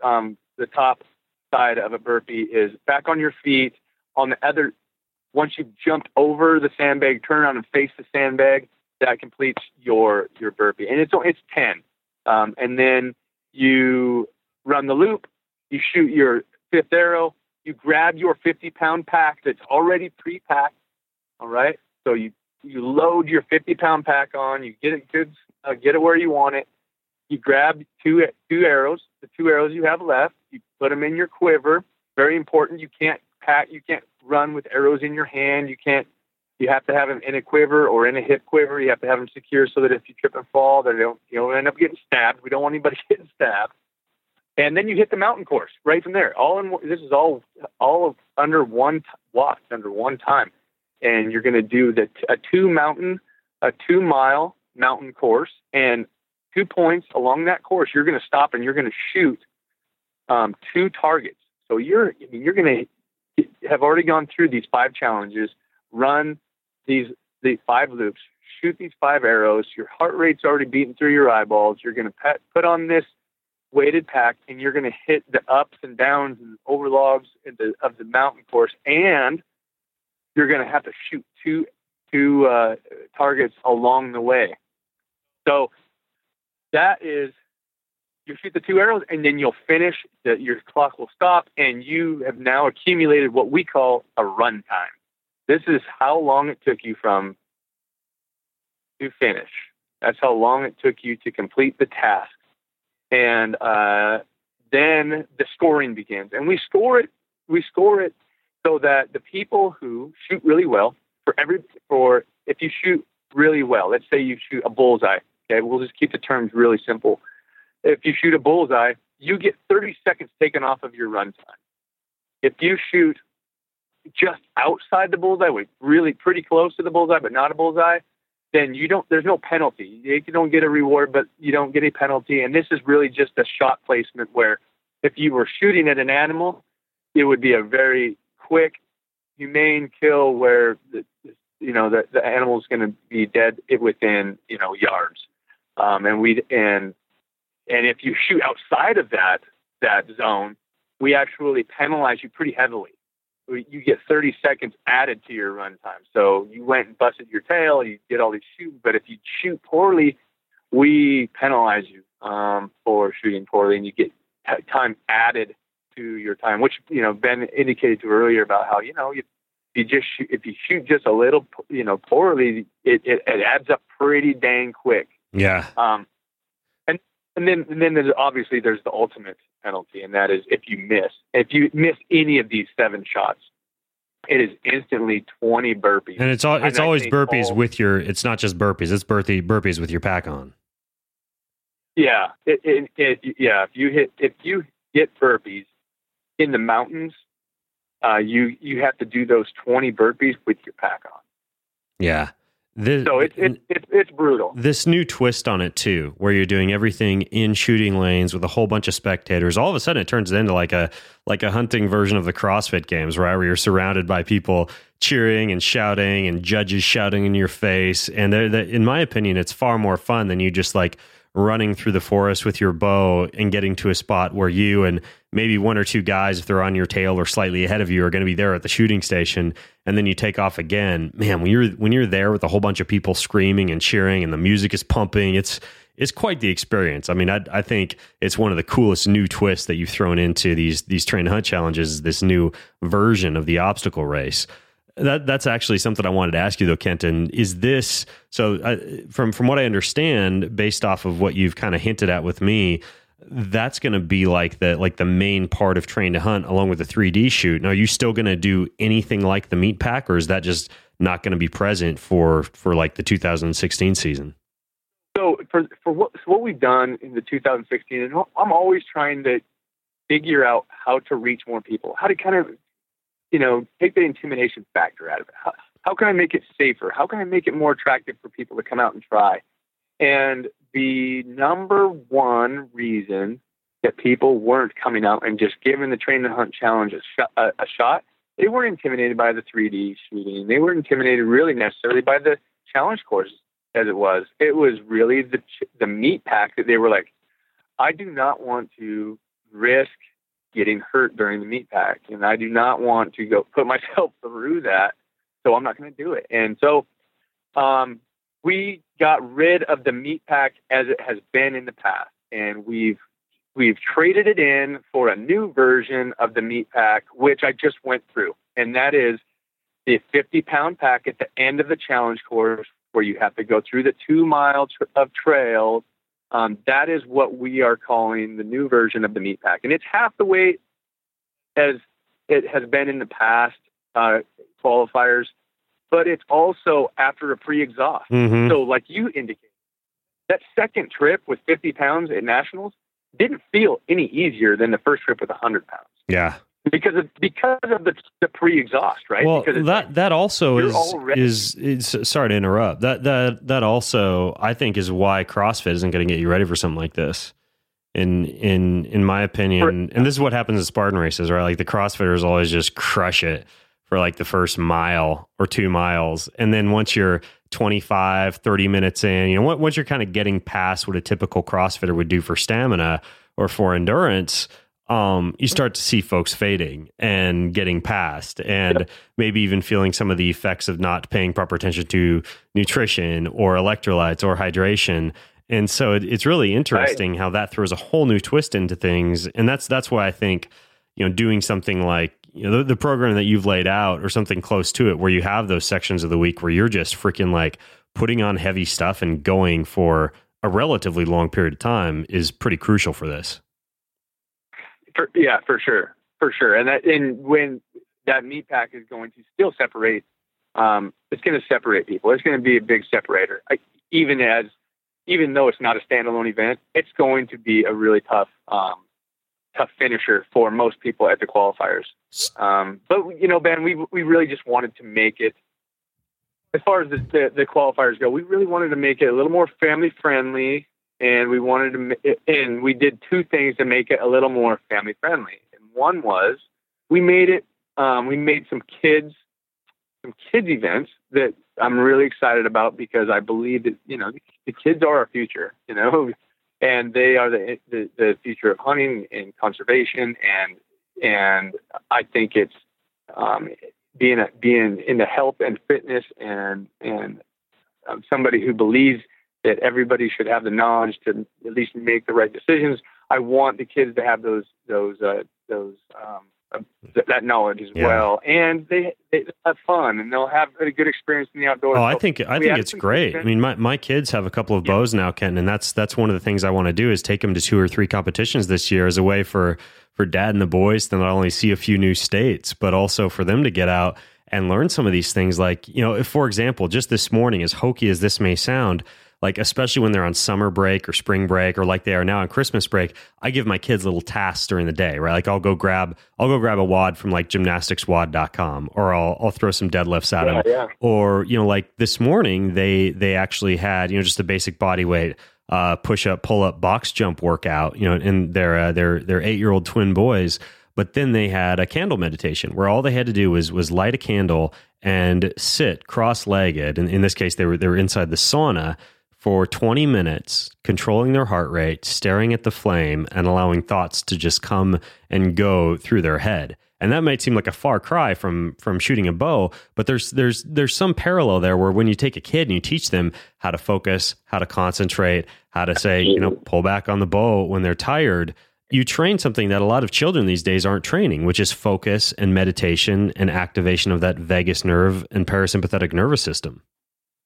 side of a burpee is back on your feet. On the other, once you've jumped over the sandbag, turn around and face the sandbag. That completes your burpee, and it's 10. And then you run the loop. You shoot your fifth arrow. You grab your 50-pound pack that's already pre-packed. All right. So you load your 50-pound pack on. You get it good. Get it where you want it. You grab two arrows. The 2 arrows you have left. You put them in your quiver. Very important. You can't run with arrows in your hand. You have to have them in a quiver or in a hip quiver. You have to have them secure so that if you trip and fall, that you don't end up getting stabbed. We don't want anybody getting stabbed. And then you hit the mountain course right from there. This is all under one watch, under one time. And you're going to do a 2-mile mountain course, and 2 points along that course. You're going to stop and you're going to shoot 2 targets. So you're going to have already gone through these 5 challenges, run these 5 loops, shoot these 5 arrows. Your heart rate's already beating through your eyeballs. You're going to put on this weighted pack, and you're going to hit the ups and downs and overlogs of the mountain course, and you're going to have to shoot two targets along the way. So that is, you shoot the 2 arrows, and then you'll finish. Your clock will stop, and you have now accumulated what we call a run time. This is how long it took you from to finish. That's how long it took you to complete the task. And then the scoring begins. And we score it so that the people who shoot really well, if you shoot really well, let's say you shoot a bullseye. Okay, we'll just keep the terms really simple. If you shoot a bullseye, you get 30 seconds taken off of your run time. If you shoot just outside the bullseye, really pretty close to the bullseye, but not a bullseye, then there's no penalty. You don't get a reward, but you don't get a penalty. And this is really just a shot placement where if you were shooting at an animal, it would be a very quick, humane kill where the animal is going to be dead within, yards. And if you shoot outside of that zone, we actually penalize you pretty heavily. You get 30 seconds added to your run time. So you went and busted your tail, you did all these shooting, but if you shoot poorly, we penalize you for shooting poorly, and you get time added to your time, which, Ben indicated to earlier about how, if you shoot just a little, poorly, it adds up pretty dang quick. Yeah. And then there's the ultimate penalty, and that is if you miss any of these 7 shots, it is instantly 20 burpees. And it's always burpees with it's not just burpees, it's burpees with your pack on. Yeah. If you get burpees in the mountains, you have to do those 20 burpees with your pack on. Yeah. So it's brutal. This new twist on it too, where you're doing everything in shooting lanes with a whole bunch of spectators. All of a sudden, it turns into like a hunting version of the CrossFit Games, right? Where you're surrounded by people cheering and shouting, and judges shouting in your face. And in my opinion, it's far more fun than you just like running through the forest with your bow and getting to a spot where you and maybe 1 or 2 guys, if they're on your tail or slightly ahead of you, are going to be there at the shooting station, and then you take off again. Man, when you're there with a whole bunch of people screaming and cheering and the music is pumping, it's quite the experience. I mean, I think it's one of the coolest new twists that you've thrown into these train hunt challenges, this new version of the obstacle race. That's actually something I wanted to ask you, though, Kenton. Is this so? From what I understand, based off of what you've kind of hinted at with me, that's going to be like the main part of Train to Hunt, along with the 3D shoot. Now, are you still going to do anything like the meat pack, or is that just not going to be present for like the 2016 season? So for what we've done in the 2016, and I'm always trying to figure out how to reach more people, how to kind of, take the intimidation factor out of it. How can I make it safer? How can I make it more attractive for people to come out and try? And the number one reason that people weren't coming out and just giving the Train to Hunt challenge a shot, they weren't intimidated by the 3D shooting. They weren't intimidated really necessarily by the challenge course as it was. It was really the meat pack that they were like, I do not want to risk getting hurt during the meat pack, and I do not want to go put myself through that, so I'm not going to do it. And so we got rid of the meat pack as it has been in the past, and we've traded it in for a new version of the meat pack, which I just went through, and that is the 50-pound pack at the end of the challenge course, where you have to go through the 2 miles of trails. That is what we are calling the new version of the meat pack. And it's half the weight as it has been in the past qualifiers, but it's also after a pre-exhaust. Mm-hmm. So like you indicated, that second trip with 50 pounds at Nationals didn't feel any easier than the first trip with 100 pounds. Yeah. Because of the pre-exhaust, right? Well, because that also is sorry to interrupt. That also, I think, is why CrossFit isn't going to get you ready for something like this. In my opinion, and this is what happens at Spartan races, right? Like the CrossFitters always just crush it for like the first mile or 2 miles, and then once you're 25, 30 minutes in, once you're kind of getting past what a typical CrossFitter would do for stamina or for endurance, you start to see folks fading and getting past, and maybe even feeling some of the effects of not paying proper attention to nutrition or electrolytes or hydration. And so it's really interesting how that throws a whole new twist into things. And that's why I think, doing something like, the program that you've laid out or something close to it, where you have those sections of the week where you're just freaking like putting on heavy stuff and going for a relatively long period of time, is pretty crucial for this. For sure. And when that meat pack is going to still separate, it's going to separate people. It's going to be a big separator. Even though it's not a standalone event, it's going to be a really tough finisher for most people at the qualifiers. But Ben, we really just wanted to make it, as far as the qualifiers go, we really wanted to make it a little more family friendly. And we did 2 things to make it a little more family friendly. And one was we made some kids events that I'm really excited about, because I believe that, the kids are our future, and they are the future of hunting and conservation. And I think it's, being into health and fitness and somebody who believes that everybody should have the knowledge to at least make the right decisions. I want the kids to have that knowledge as well, and they have fun, and they'll have a good experience in the outdoors. Oh, I think it's great. I mean, my kids have a couple of bows now, Ken, and that's one of the things I want to do, is take them to 2 or 3 competitions this year as a way for Dad and the boys to not only see a few new states, but also for them to get out and learn some of these things. Like, if, for example, just this morning, as hokey as this may sound, like, especially when they're on summer break or spring break, or like they are now on Christmas break, I give my kids little tasks during the day, right? Like I'll go grab a wad from like gymnasticswad.com, or I'll throw some deadlifts at them. Yeah. Or, like this morning, they actually had, just a basic body weight, push up, pull up, box jump workout, and they're 8-year-old twin boys. But then they had a candle meditation where all they had to do was light a candle and sit cross-legged. And in this case, they were inside the sauna for 20 minutes, controlling their heart rate, staring at the flame, and allowing thoughts to just come and go through their head. And that might seem like a far cry from shooting a bow, but there's some parallel there, where when you take a kid and you teach them how to focus, how to concentrate, how to say, pull back on the bow when they're tired, you train something that a lot of children these days aren't training, which is focus and meditation and activation of that vagus nerve and parasympathetic nervous system.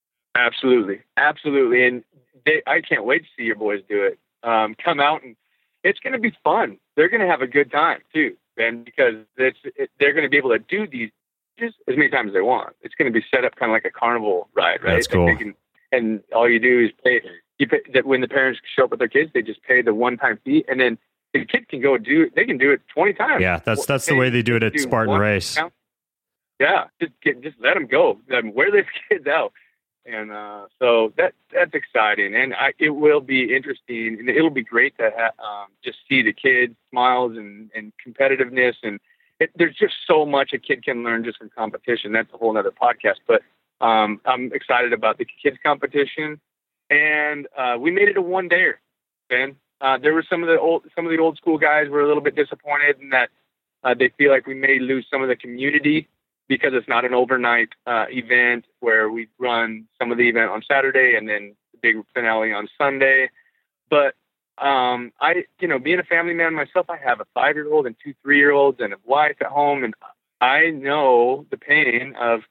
Absolutely. And I can't wait to see your boys do it. Come out and it's going to be fun. They're going to have a good time too, Ben, because they're going to be able to do these just as many times as they want. It's going to be set up kind of like a carnival ride, right? That's cool. And all you do is pay. That when the parents show up with their kids, they just pay the one-time fee, and then the kid can go they can do it 20 times. Yeah, that's the way they do it at Spartan Race. Yeah, just let them go. Wear these kids out. And so that's exciting, and it will be interesting, and it'll be great to just see the kids' smiles and competitiveness, and there's just so much a kid can learn just from competition. That's a whole nother podcast, but I'm excited about the kids' competition, and we made it a one-dayer, Ben. There were some of the old school guys were a little bit disappointed in that they feel like we may lose some of the community, because it's not an overnight event where we run some of the event on Saturday and then the big finale on Sunday. But being a family man myself, I have a 5-year-old and 2 3-year-olds and a wife at home, and I know the pain of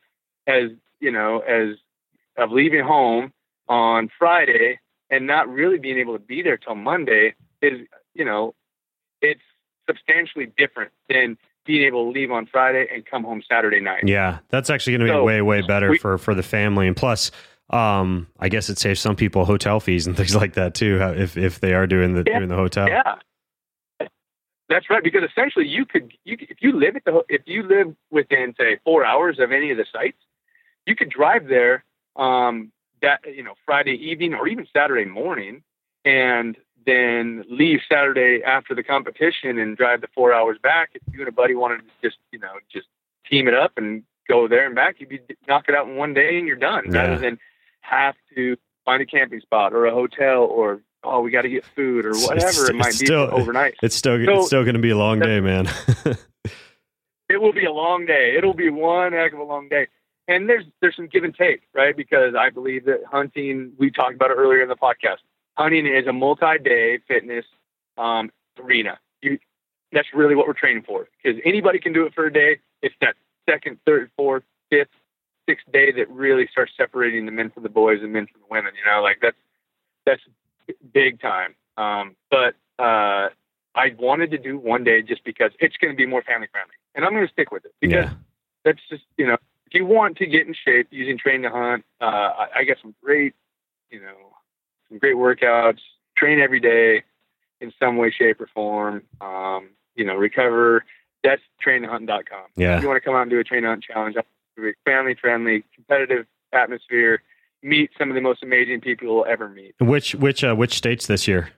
leaving home on Friday and not really being able to be there till Monday is, it's substantially different than being able to leave on Friday and come home Saturday night. Yeah, that's actually going to be way better for the family. And plus, I guess it saves some people hotel fees and things like that too, if they are doing the hotel. Yeah, that's right. Because essentially, you could if you live within, say, 4 hours of any of the sites, you could drive there Friday evening or even Saturday morning, and then leave Saturday after the competition and drive the 4 hours back. If you and a buddy wanted to just team it up and go there and back, you'd knock it out in one day and you're done, rather than have to find a camping spot or a hotel or, we got to get food or whatever it might be overnight. It's still going to be a long day, man. It will be a long day. It'll be one heck of a long day. And there's some give and take, right? Because I believe that hunting, we talked about it earlier in the podcast, hunting is a multi-day fitness arena. That's really what we're training for, because anybody can do it for a day. It's that second, third, fourth, fifth, sixth day that really starts separating the men from the boys and men from the women. That's big time. But I wanted to do one day just because it's going to be more family friendly, and I'm going to stick with it because that's just if you want to get in shape using Train to Hunt, I got some great workouts, train every day in some way, shape, or form, recover. That's traintohunt.com. Yeah. If you want to come out and do a Train to Hunt challenge, family-friendly, competitive atmosphere, meet some of the most amazing people you'll ever meet. Which states this year?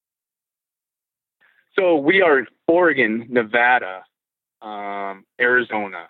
So we are in Oregon, Nevada, Arizona.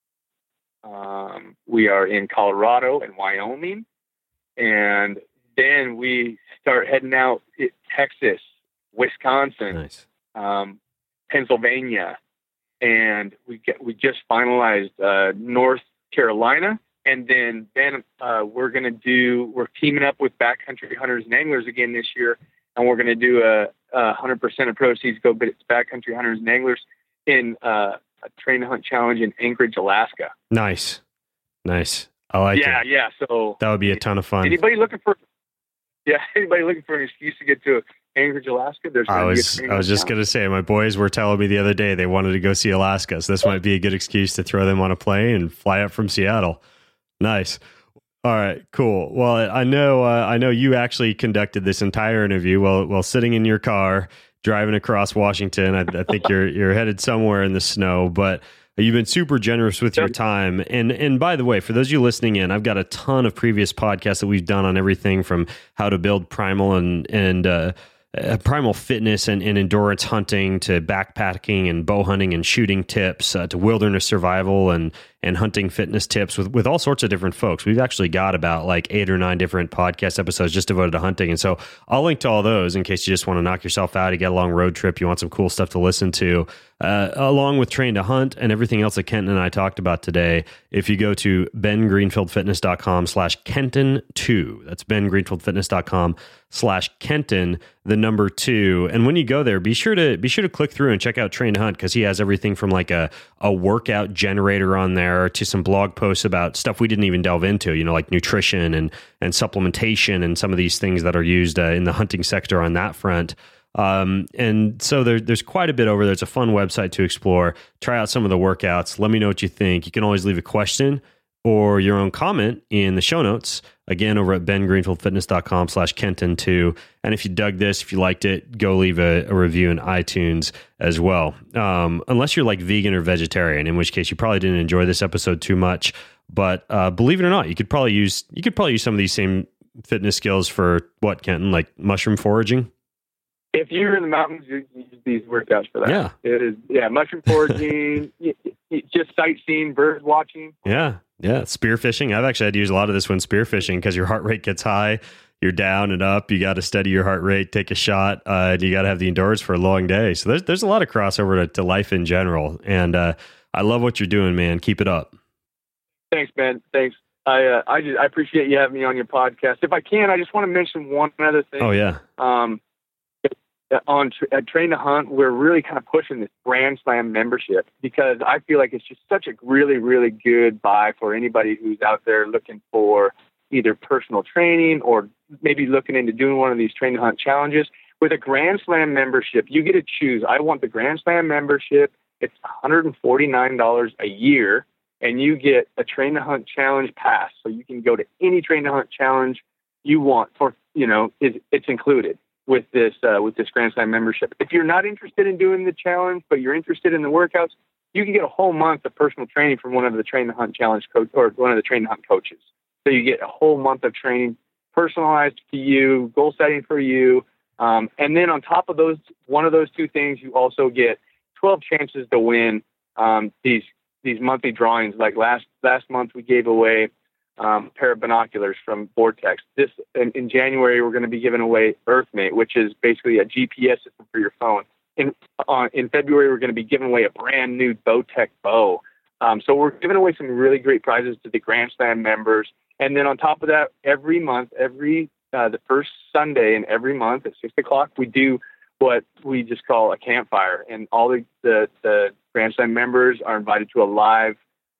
We are in Colorado and Wyoming, and then we start heading out Texas, Wisconsin, nice. Pennsylvania, and we just finalized North Carolina, and then we're teaming up with Backcountry Hunters and Anglers again this year, and we're going to do a 100% of proceeds go to Backcountry Hunters and Anglers in a Train to Hunt challenge in Anchorage, Alaska. Nice. I like it. Yeah. So that would be a ton of fun. Anybody looking for an excuse to get to Anchorage, Alaska? I was just going to say, my boys were telling me the other day they wanted to go see Alaska, so this might be a good excuse to throw them on a plane and fly up from Seattle. Nice. All right, cool. Well, I know you actually conducted this entire interview while sitting in your car driving across Washington. I think you're headed somewhere in the snow, but you've been super generous with your time. And by the way, for those of you listening in, I've got a ton of previous podcasts that we've done on everything from how to build primal and primal fitness and endurance hunting to backpacking and bow hunting and shooting tips to wilderness survival and hunting fitness tips with all sorts of different folks. We've actually got about like 8 or 9 different podcast episodes just devoted to hunting. And so I'll link to all those in case you just want to knock yourself out, you get a long road trip, you want some cool stuff to listen to, along with Train to Hunt and everything else that Kenton and I talked about today. If you go to bengreenfieldfitness.com/Kenton2, that's bengreenfieldfitness.com/Kenton, the number 2. And when you go there, be sure to click through and check out Train to Hunt, because he has everything from like a workout generator on there to some blog posts about stuff we didn't even delve into, like nutrition and supplementation and some of these things that are used in the hunting sector on that front. And so there's quite a bit over there. It's a fun website to explore. Try out some of the workouts. Let me know what you think. You can always leave a question or your own comment in the show notes. Again, over at bengreenfieldfitness.com/Kenton2. And if you dug this, if you liked it, go leave a review in iTunes as well. Unless you're like vegan or vegetarian, in which case you probably didn't enjoy this episode too much. But believe it or not, you could probably use some of these same fitness skills for what, Kenton, like mushroom foraging? If you're in the mountains, you use these workouts for that. Yeah. It is, mushroom foraging, just sightseeing, bird watching. Yeah. Spearfishing. I've actually had to use a lot of this when spearfishing because your heart rate gets high. You're down and up. You got to steady your heart rate, take a shot, and you got to have the endurance for a long day. So there's a lot of crossover to life in general. And I love what you're doing, man. Keep it up. Thanks, Ben. Thanks. I appreciate you having me on your podcast. If I can, I just want to mention one other thing. Oh, yeah. At Train to Hunt, we're really kind of pushing this Grand Slam membership because I feel like it's just such a really, really good buy for anybody who's out there looking for either personal training or maybe looking into doing one of these Train to Hunt challenges. With a Grand Slam membership, you get to choose. I want the Grand Slam membership. It's $149 a year, and you get a Train to Hunt challenge pass. So you can go to any Train to Hunt challenge you want for, it's included with this Grand Slam membership. If you're not interested in doing the challenge, but you're interested in the workouts, you can get a whole month of personal training from one of the Train to Hunt challenge coach or one of the Train to Hunt coaches. So you get a whole month of training personalized to you, goal setting for you. And then on top of one of those two things, you also get 12 chances to win these monthly drawings. Like last month, we gave away a pair of binoculars from Vortex. In January, we're going to be giving away EarthMate, which is basically a GPS system for your phone. In February, we're going to be giving away a brand new Bowtech bow. So we're giving away some really great prizes to the Grand Slam members. And then on top of that, every month, the first Sunday in every month at 6:00, we do what we just call a campfire. And all the Grand Slam members are invited to a live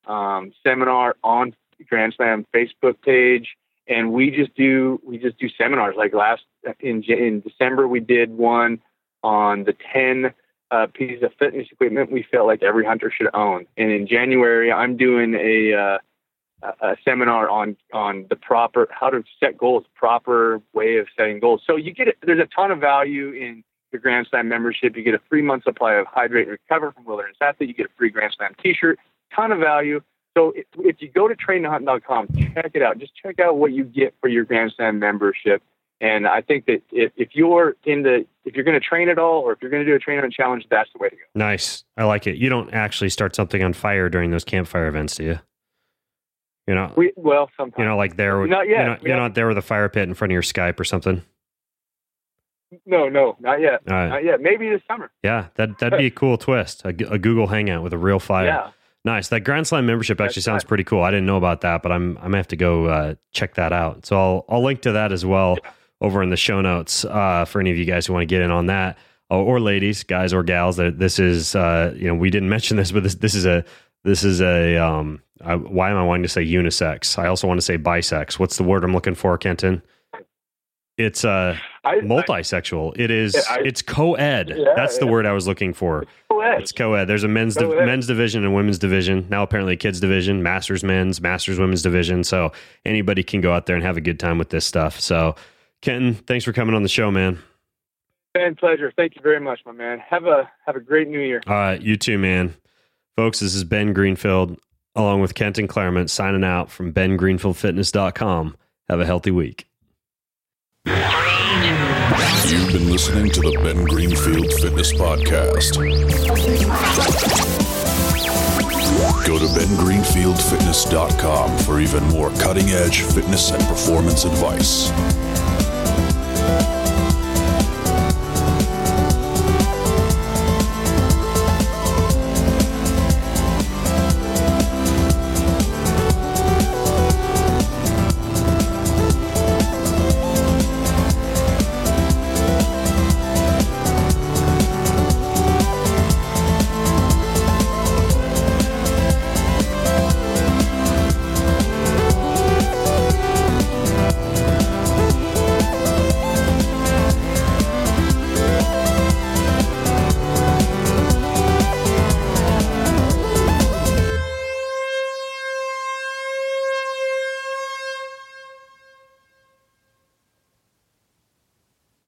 seminar on Grand Slam Facebook page, and we just do seminars. Like in December, we did one on the 10 pieces of fitness equipment we felt like every hunter should own. And in January, I'm doing a seminar on how to set goals, proper way of setting goals. So there's a ton of value in your Grand Slam membership. You get a free month supply of Hydrate and Recover from Wilderness Athlete. You get a free Grand Slam t-shirt, ton of value. So if you go to traintohunt.com, check it out. Just check out what you get for your Grand Slam membership. And I think that if you're going to train at all, or if you're going to do a Train Hunt challenge, that's the way to go. Nice. I like it. You don't actually start something on fire during those campfire events, do you? Sometimes. Like there. Not yet. You're not there with a fire pit in front of your Skype or something. No, not yet. All right. Not yet. Maybe this summer. Yeah, that'd be a cool twist. A Google Hangout with a real fire. Yeah. Nice. That Grand Slam membership actually sounds pretty cool. I didn't know about that, but I'm gonna have to go check that out. So I'll link to that as well over in the show notes for any of you guys who want to get in on that, or ladies, guys or gals. This is we didn't mention this, but this is a why am I wanting to say unisex? I also want to say bisex. What's the word I'm looking for, Kenton? It's multisexual. It's co-ed. Yeah, That's the word I was looking for. It's co-ed. There's a men's division and women's division. Now apparently a kids division, masters men's, masters women's division. So anybody can go out there and have a good time with this stuff. So Kenton, thanks for coming on the show, man. Ben, pleasure. Thank you very much, my man. Have a great new year. All right, you too, man. Folks, this is Ben Greenfield along with Kenton Claremont signing out from bengreenfieldfitness.com. Have a healthy week. You've been listening to the Ben Greenfield Fitness Podcast. Go to bengreenfieldfitness.com for even more cutting-edge fitness and performance advice.